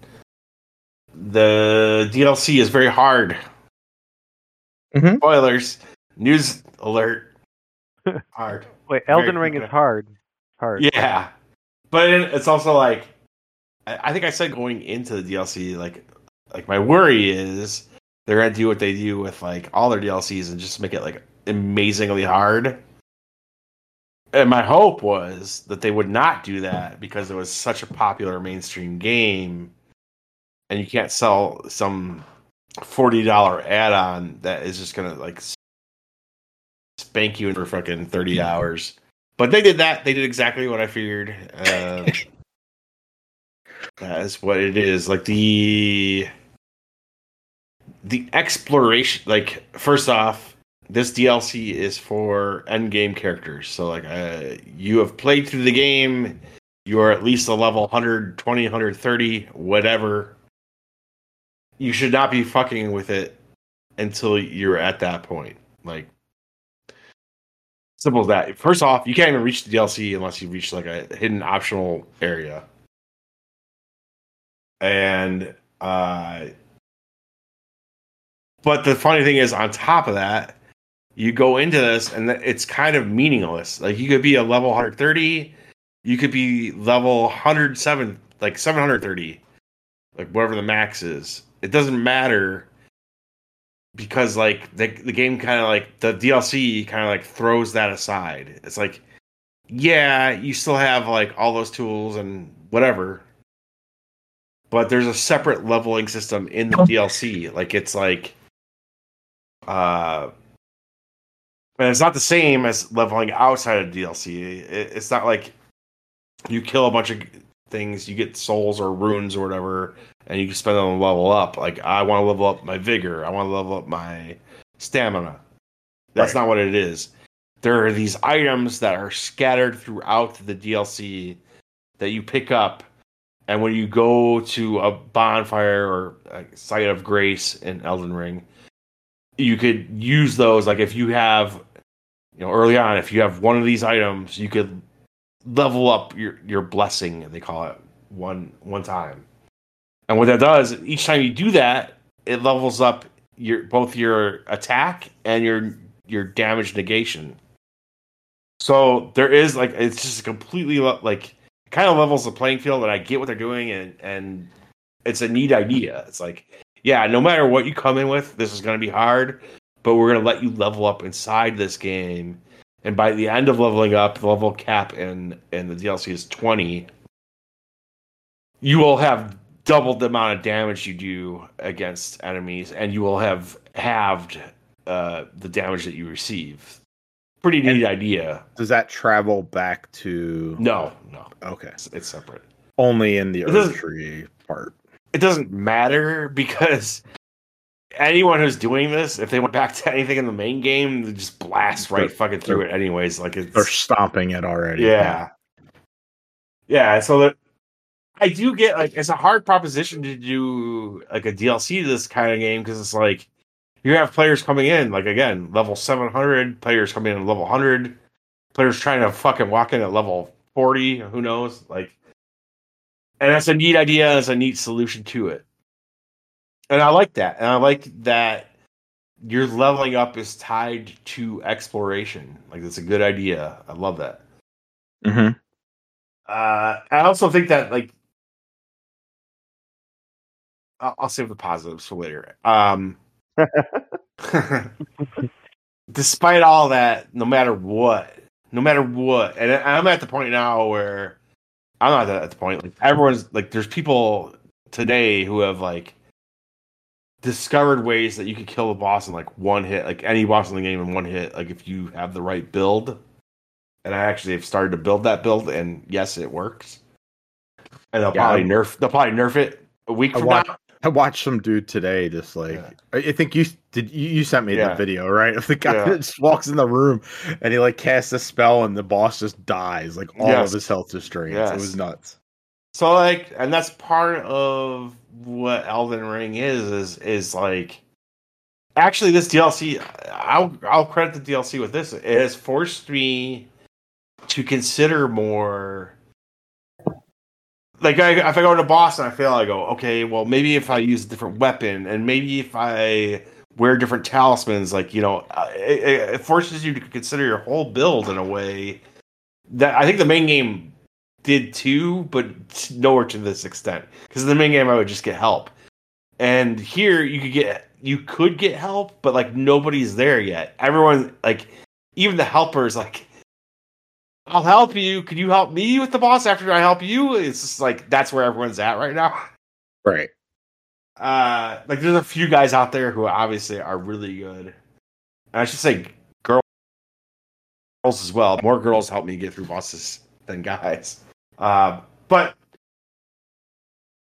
The DLC is very hard. Mm-hmm. Spoilers. News alert. Hard. Wait, Elden Ring is hard. Hard. Yeah. But it's also like, I think I said going into the DLC, like my worry is they're going to do what they do with like all their DLCs and just make it like amazingly hard. And my hope was that they would not do that because it was such a popular mainstream game and you can't sell some $40 add-on that is just gonna like spank you for fucking 30 hours. But they did that. They did exactly what I figured. That is what it is. Like the exploration. Like first off, this DLC is for end game characters. So like you have played through the game. You are at least a level 120, 130, whatever. You should not be fucking with it until you're at that point. Like simple as that. First off, you can't even reach the DLC unless you reach like a hidden optional area. And but the funny thing is, on top of that, you go into this and it's kind of meaningless. Like you could be a level 130, you could be level 107, like 730, like whatever the max is. It doesn't matter because like the game kind of like the DLC kind of like throws that aside. It's like, yeah, you still have like all those tools and whatever. But there's a separate leveling system in the DLC. Like it's like, and it's not the same as leveling outside of DLC. It's not like you kill a bunch of things, you get souls or runes or whatever, and you can spend them to level up. Like I want to level up my vigor. I want to level up my stamina. That's not what it is. There are these items that are scattered throughout the DLC that you pick up. And when you go to a bonfire or a site of grace in Elden Ring, you could use those. Like if you have, early on, if you have one of these items, you could level up your blessing, they call it, one time. And what that does, each time you do that, it levels up both your attack and your damage negation. So there is like, it's just completely like, kind of levels the playing field, and I get what they're doing, and it's a neat idea. It's like, yeah, no matter what you come in with, this is going to be hard, but we're going to let you level up inside this game. And by the end of leveling up, the level cap in the DLC is 20. You will have doubled the amount of damage you do against enemies, and you will have halved the damage that you receive. Pretty neat idea. Does that travel back to... No. Okay. It's separate. Only in the Erdtree part. It doesn't matter because anyone who's doing this, if they went back to anything in the main game, they just blast right fucking through it anyways. Like they're stomping it already. Yeah. So that I do get like, it's a hard proposition to do like a DLC to this kind of game because it's like you have players coming in, like again, level 700, players coming in at level 100, players trying to fucking walk in at level 40, who knows? Like, and that's a neat idea, it's a neat solution to it. And I like that. And I like that your leveling up is tied to exploration. Like, that's a good idea. I love that. Mm-hmm. I also think that, like, I'll save the positives for later. Despite all that, no matter what, and I'm at the point now where I'm not at the point. Like everyone's like, there's people today who have like discovered ways that you could kill a boss in like one hit, like any boss in the game in one hit, like if you have the right build. And I actually have started to build that build, and yes, it works. And they'll probably nerf it a week from now. I watched some dude today just like I think you sent me the video, right? Of the guy that just walks in the room and he like casts a spell and the boss just dies. Like all of his health just drains. It was nuts. So like, and that's part of what Elden Ring is like, actually this DLC, I'll credit the DLC with this. It has forced me to consider more. Like, if I go to a boss and I fail, I go, okay, well, maybe if I use a different weapon, and maybe if I wear different talismans, like, it forces you to consider your whole build in a way that I think the main game did too, but nowhere to this extent. Because in the main game, I would just get help. And here, you could get help, but, like, nobody's there yet. Everyone, like, even the helpers, like, I'll help you. Can you help me with the boss after I help you? It's just like, that's where everyone's at right now. Right. Like there's a few guys out there who obviously are really good. And I should say girls as well. More girls help me get through bosses than guys. But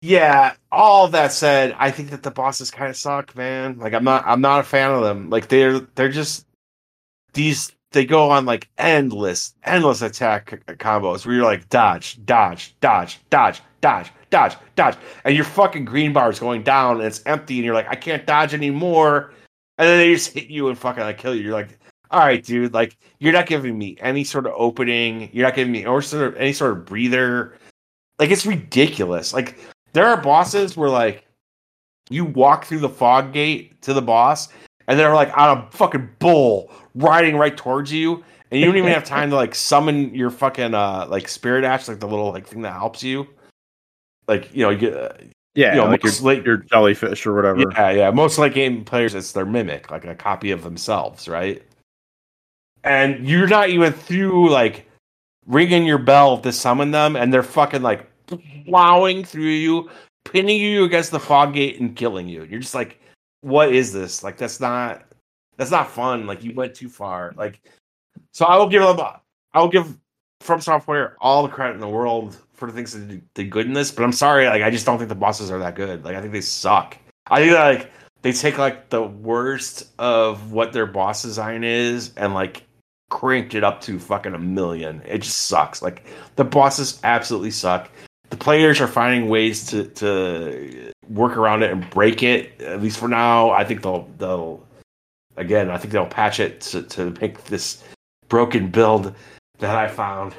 Yeah, all that said, I think that the bosses kind of suck, man. Like I'm not a fan of them. Like they're just they go on like endless attack combos where you're like dodge, dodge, dodge, dodge, dodge, dodge, dodge, and your fucking green bar is going down and it's empty and you're like, I can't dodge anymore. And then they just hit you and fucking like kill you. You're like, all right, dude, like you're not giving me any sort of opening. You're not giving me any sort of breather. Like it's ridiculous. Like there are bosses where like you walk through the fog gate to the boss, and they're like on a fucking bull riding right towards you, and you don't even have time to like summon your fucking like spirit axe, like the little like thing that helps you. Like you get like your jellyfish or whatever. Yeah. Most like game players, it's their mimic, like a copy of themselves, right? And you're not even through like ringing your bell to summon them, and they're fucking like plowing through you, pinning you against the fog gate and killing you. You're just like, what is this? Like that's not fun. Like you went too far. Like so I will give From Software all the credit in the world for the things that did good in this, but I'm sorry, like I just don't think the bosses are that good. Like I think they suck. I think that like they take like the worst of what their boss design is and like cranked it up to fucking 1,000,000. It just sucks. Like the bosses absolutely suck. The players are finding ways to work around it and break it. At least for now, I think they'll patch it to make this broken build that I found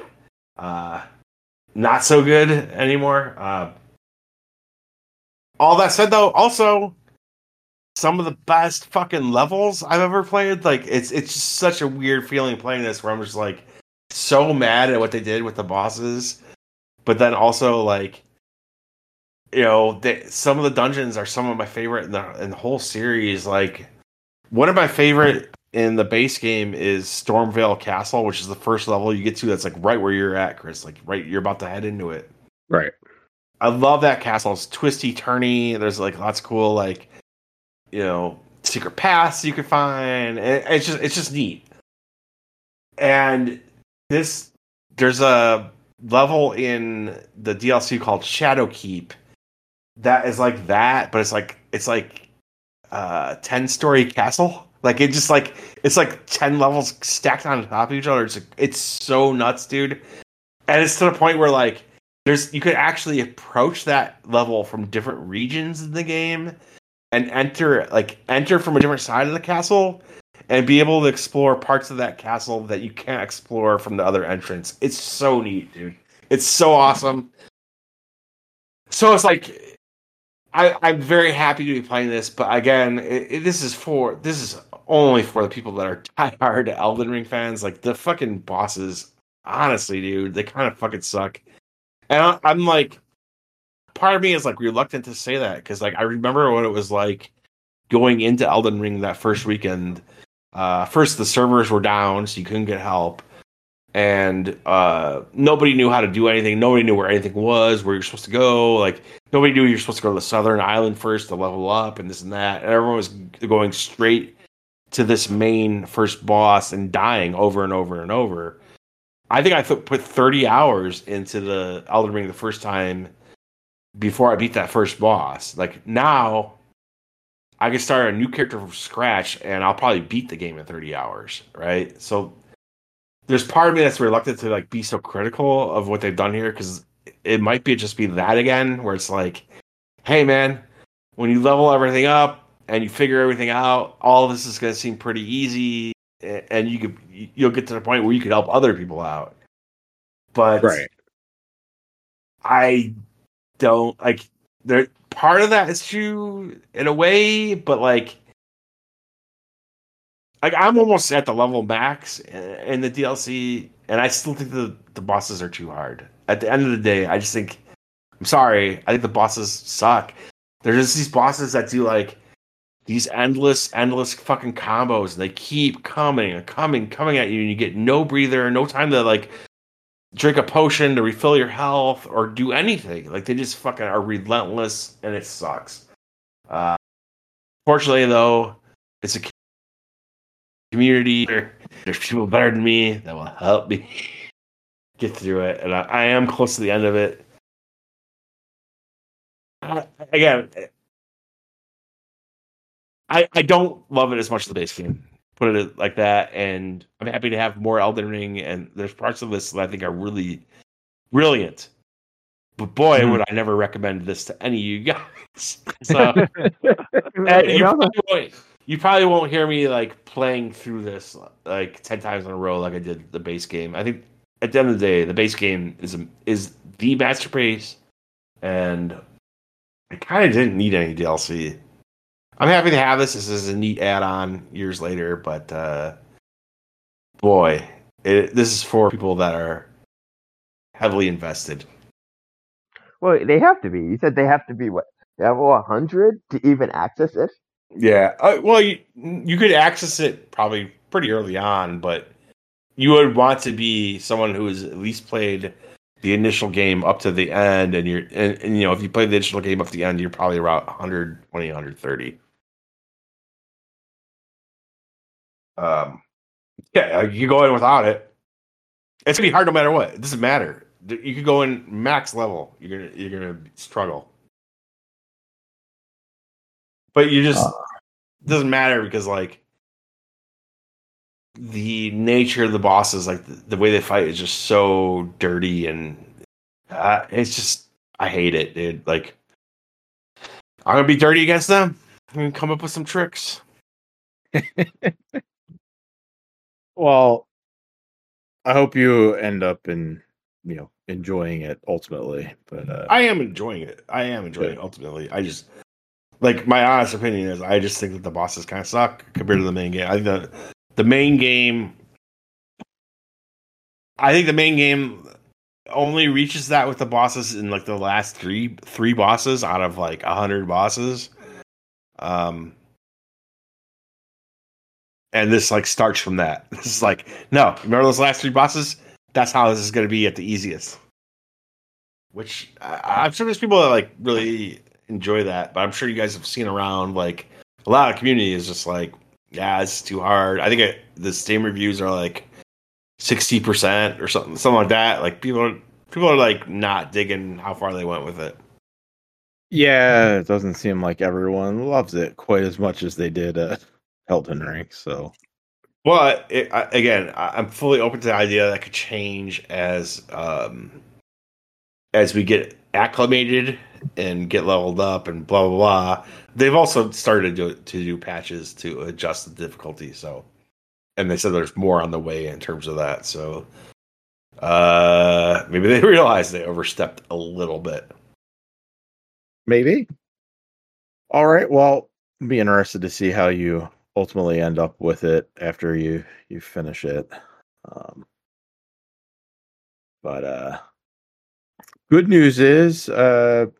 not so good anymore. All that said, though, also some of the best fucking levels I've ever played. Like it's just such a weird feeling playing this, where I'm just like so mad at what they did with the bosses, but then also like some of the dungeons are some of my favorite in the whole series. Like one of my favorite in the base game is Stormvale Castle, which is the first level you get to. That's like right where you're at, Chris. Like right, you're about to head into it. Right. I love that castle. It's twisty, turny. There's like lots of cool like secret paths you can find. It's just neat. And there's a level in the DLC called Shadowkeep that is like that, but it's like 10-story castle. Like it's like 10 levels stacked on top of each other. It's so nuts, dude. And it's to the point where like you could actually approach that level from different regions in the game and enter from a different side of the castle and be able to explore parts of that castle that you can't explore from the other entrance. It's so neat, dude. It's so awesome. So it's like I'm very happy to be playing this, but again, this is only for the people that are diehard Elden Ring fans. Like the fucking bosses, honestly, dude, they kind of fucking suck. And I'm like, part of me is like reluctant to say that because like I remember what it was like going into Elden Ring that first weekend. First, the servers were down, so you couldn't get help, and nobody knew how to do anything. Nobody knew where anything was, where you're supposed to go. Like nobody knew you're supposed to go to the southern island first to level up, and this and that. And everyone was going straight to this main first boss and dying over and over and over. I think I put 30 hours into the Elden Ring the first time before I beat that first boss. Like now, I can start a new character from scratch, and I'll probably beat the game in 30 hours, right? So there's part of me that's reluctant to like be so critical of what they've done here because it might just be that again, where it's like, hey man, when you level everything up and you figure everything out, all of this is going to seem pretty easy, and you'll get to the point where you could help other people out. But right. I don't like there. Part of that is true in a way, but like I'm almost at the level max in the DLC, and I still think the bosses are too hard. At the end of the day, I just think I'm sorry. I think the bosses suck. There's just these bosses that do like these endless fucking combos, and they keep coming at you, and you get no breather, no time to like drink a potion to refill your health or do anything. Like they just fucking are relentless, and it sucks. Fortunately, though, it's a community. There's people better than me that will help me get through it, and I am close to the end of it. again, I don't love it as much as the base game. Put it like that, and I'm happy to have more Elden Ring. And there's parts of this that I think are really brilliant. But boy, would I never recommend this to any of you guys. So you probably won't hear me like playing through this like 10 times in a row like I did the base game. I think at the end of the day, the base game is the masterpiece, and I kind of didn't need any DLC. I'm happy to have this. This is a neat add-on years later, but boy, this is for people that are heavily invested. Well, they have to be. You said they have to be what, level 100 to even access it? Yeah. Well, you could access it probably pretty early on, but you would want to be someone who has at least played the initial game up to the end, and you know, if you play the initial game up to the end, you're probably around 120, 130. Yeah, you go in without it. It's gonna be hard no matter what. It doesn't matter. You could go in max level. You're gonna struggle. But you just it doesn't matter because like the nature of the bosses, like the way they fight is just so dirty, and it's just I hate it, dude. Like I'm gonna be dirty against them. I'm gonna come up with some tricks. Well, I hope you end up enjoying it ultimately. But I am enjoying it. It ultimately. I just like my honest opinion is I just think that the bosses kind of suck compared to the main game. I think the main game only reaches that with the bosses in like the last three bosses out of like 100 bosses. And this like starts from that. This is like, no, remember those last 3 bosses? That's how this is going to be at the easiest. Which I'm sure there's people that like really enjoy that, but I'm sure you guys have seen around like a lot of community is just like, yeah, it's too hard. I think the Steam reviews are like 60% or something like that. Like people are like not digging how far they went with it. yeah, it doesn't seem like everyone loves it quite as much as they did Elden Ring. So, but again, I'm fully open to the idea that could change as we get acclimated and get leveled up and blah blah blah. They've also started to do patches to adjust the difficulty. So, and they said there's more on the way in terms of that. So, maybe they realized they overstepped a little bit. maybe. All right. Well, I'll be interested to see how you ultimately end up with it after you finish it. But good news is the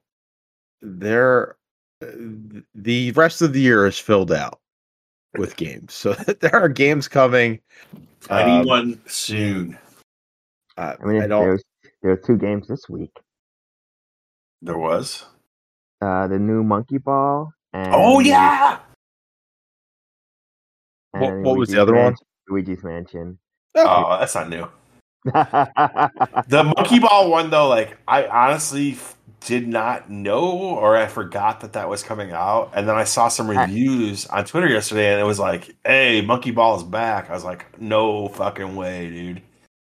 rest of the year is filled out with games. So there are games coming. Anyone soon? I mean, there were 2 games this week. There was. The new Monkey Ball. And Oh yeah. And what was the other one? Luigi's Mansion. Oh, that's not new. The Monkey Ball one though, like I honestly did not know, or I forgot that was coming out, and then I saw some reviews on Twitter yesterday, and it was like, "Hey, Monkey Ball is back." I was like, "No fucking way, dude!"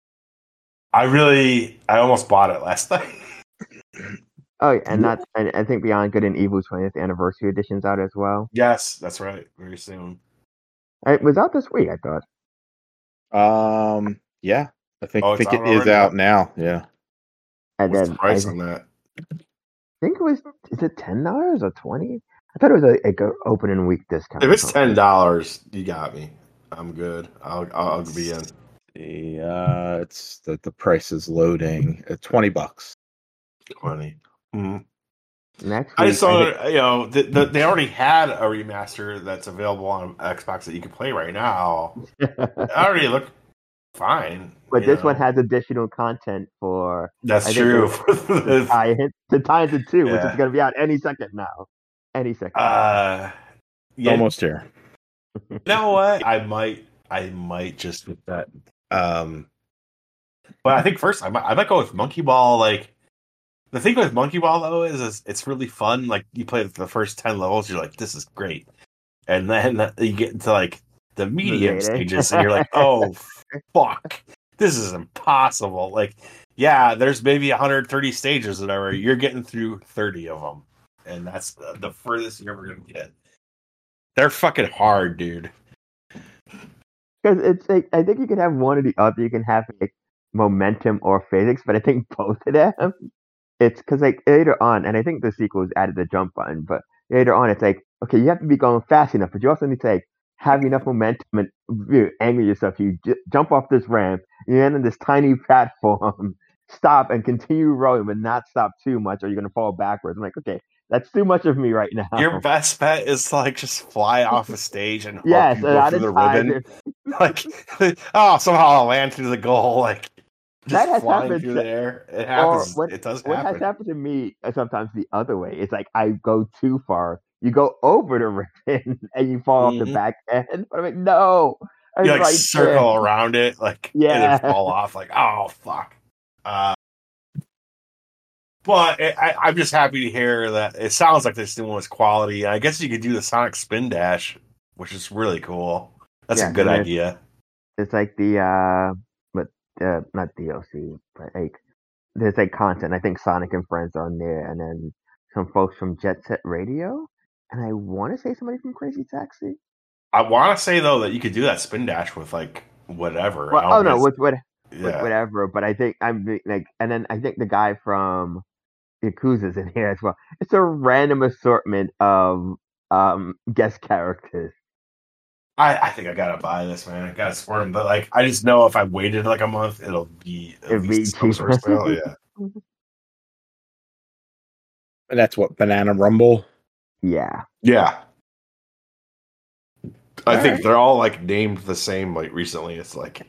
I almost bought it last night. Oh, and I think Beyond Good and Evil's 20th anniversary edition's out as well. Yes, that's right. Very soon. It was out this week, I thought. Yeah, I think it is already out now. Yeah. And What's then the price on that? I think it was. Is it $10 or $20? I thought it was a opening week discount. If it's $10, you got me. I'm good. I'll be in. It's the price is loading at $20. 20. Next week, I just saw, they already had a remaster that's available on Xbox that you can play right now. It already looked fine. But this one has additional content for. That's true. To tie into 2, which is going to be out any second now. Any second. Almost here. You know what? I might just get that. But I think first I might go with Monkey Ball. Like The thing with Monkey Ball though is it's really fun. Like you play the first 10 levels, you're like, this is great, and then you get into like the medium stages, and you're like, oh fuck, this is impossible. Like, yeah, there's maybe 130 stages, or whatever. You're getting through 30 of them, and that's the furthest you're ever gonna get. They're fucking hard, dude. Because it's like I think you can have one or the other. You can have like momentum or physics, but I think both of them. It's because like later on, and I think the sequels added the jump button, but later on it's like, okay, you have to be going fast enough, but you also need to like have enough momentum and angle yourself. You jump off this ramp, you land on this tiny platform, stop and continue rolling, but not stop too much, or you're gonna fall backwards. I'm like, okay, that's too much of me right now. Your best bet is to like just fly off a stage and hope yes, you go through the ribbon. Like, oh, somehow I'll land through the goal. Like, just that has flying happened through the air. It happens. It does what happen. has happened to me sometimes the other way. It's like I go too far. You go over the ribbon and you fall off the back end. But I'm like, no. You like circle around it, like, and then fall off. Like, oh fuck. But I'm just happy to hear that it sounds like this new one is quality. I guess you could do the Sonic Spin Dash, which is really cool. That's a good idea. It's like not DLC, but like there's like content. I think Sonic and Friends are on there, and then some folks from Jet Set Radio, and I want to say somebody from Crazy Taxi. I want to say though that you could do that Spin Dash with like whatever. Well, with whatever. But I think I'm like, and then I think the guy from Yakuza's in here as well. It's a random assortment of guest characters. I think I gotta buy this, man. I gotta support him, but like I just know if I waited like a month, it'll be some sort of spell, yeah. And that's what, Banana Rumble? Yeah. I think they're all like named the same. Like recently, it's like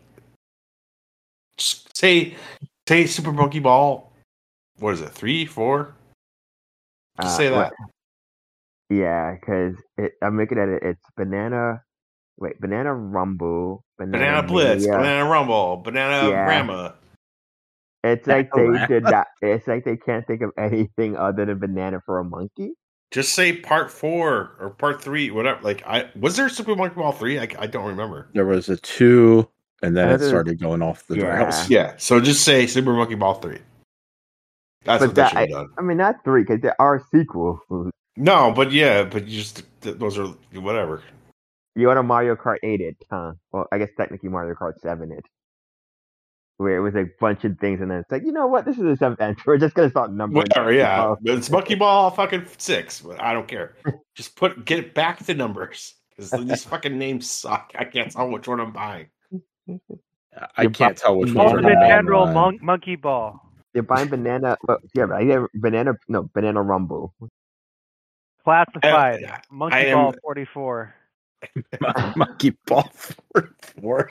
say Super Monkey Ball. What is it? 3, 4? Just say that. Yeah, because I'm looking at it. It's Banana Rumble, Banana Blitz, Banana Rumble, Banana Grandma. It's like they did that. It's like they can't think of anything other than Banana for a Monkey. Just say Part 4 or Part 3, whatever. Like, was there Super Monkey Ball 3? I don't remember. There was a 2, and then it started going off the rails. Yeah, so just say Super Monkey Ball 3. That's what they should have done. I mean, not 3, because there are sequels. No, but you just those are whatever. You want a Mario Kart 8 it, huh? Well, I guess technically Mario Kart 7 it. Where it was a bunch of things, and then it's like, you know what? This is the 7th entry. We're just gonna start numbering. Whatever, yeah. It's Monkey Ball fucking 6. But I don't care. Just get it back to numbers because these fucking names suck. I can't tell which one I'm buying. I can't tell which one. Ultimate General Monkey Ball. You're buying Banana. Banana Rumble. Classified Monkey Ball 44. Monkey Ball 44.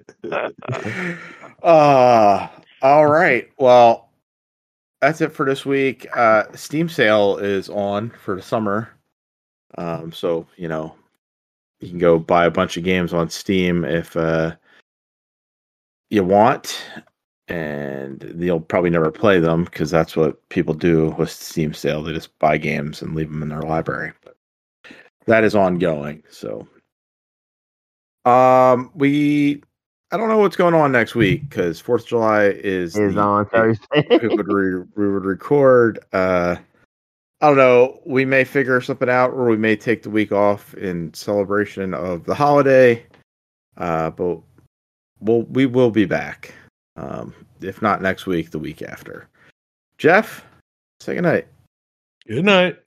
All right. Well, that's it for this week. Steam sale is on for the summer. So, you can go buy a bunch of games on Steam if you want. And you'll probably never play them because that's what people do with Steam sale. They just buy games and leave them in their library. But that is ongoing. So, I don't know what's going on next week because 4th of July is on Thursday. we would record. I don't know. We may figure something out, or we may take the week off in celebration of the holiday. But we will be back. If not next week, the week after. Jeff, say goodnight. Good night.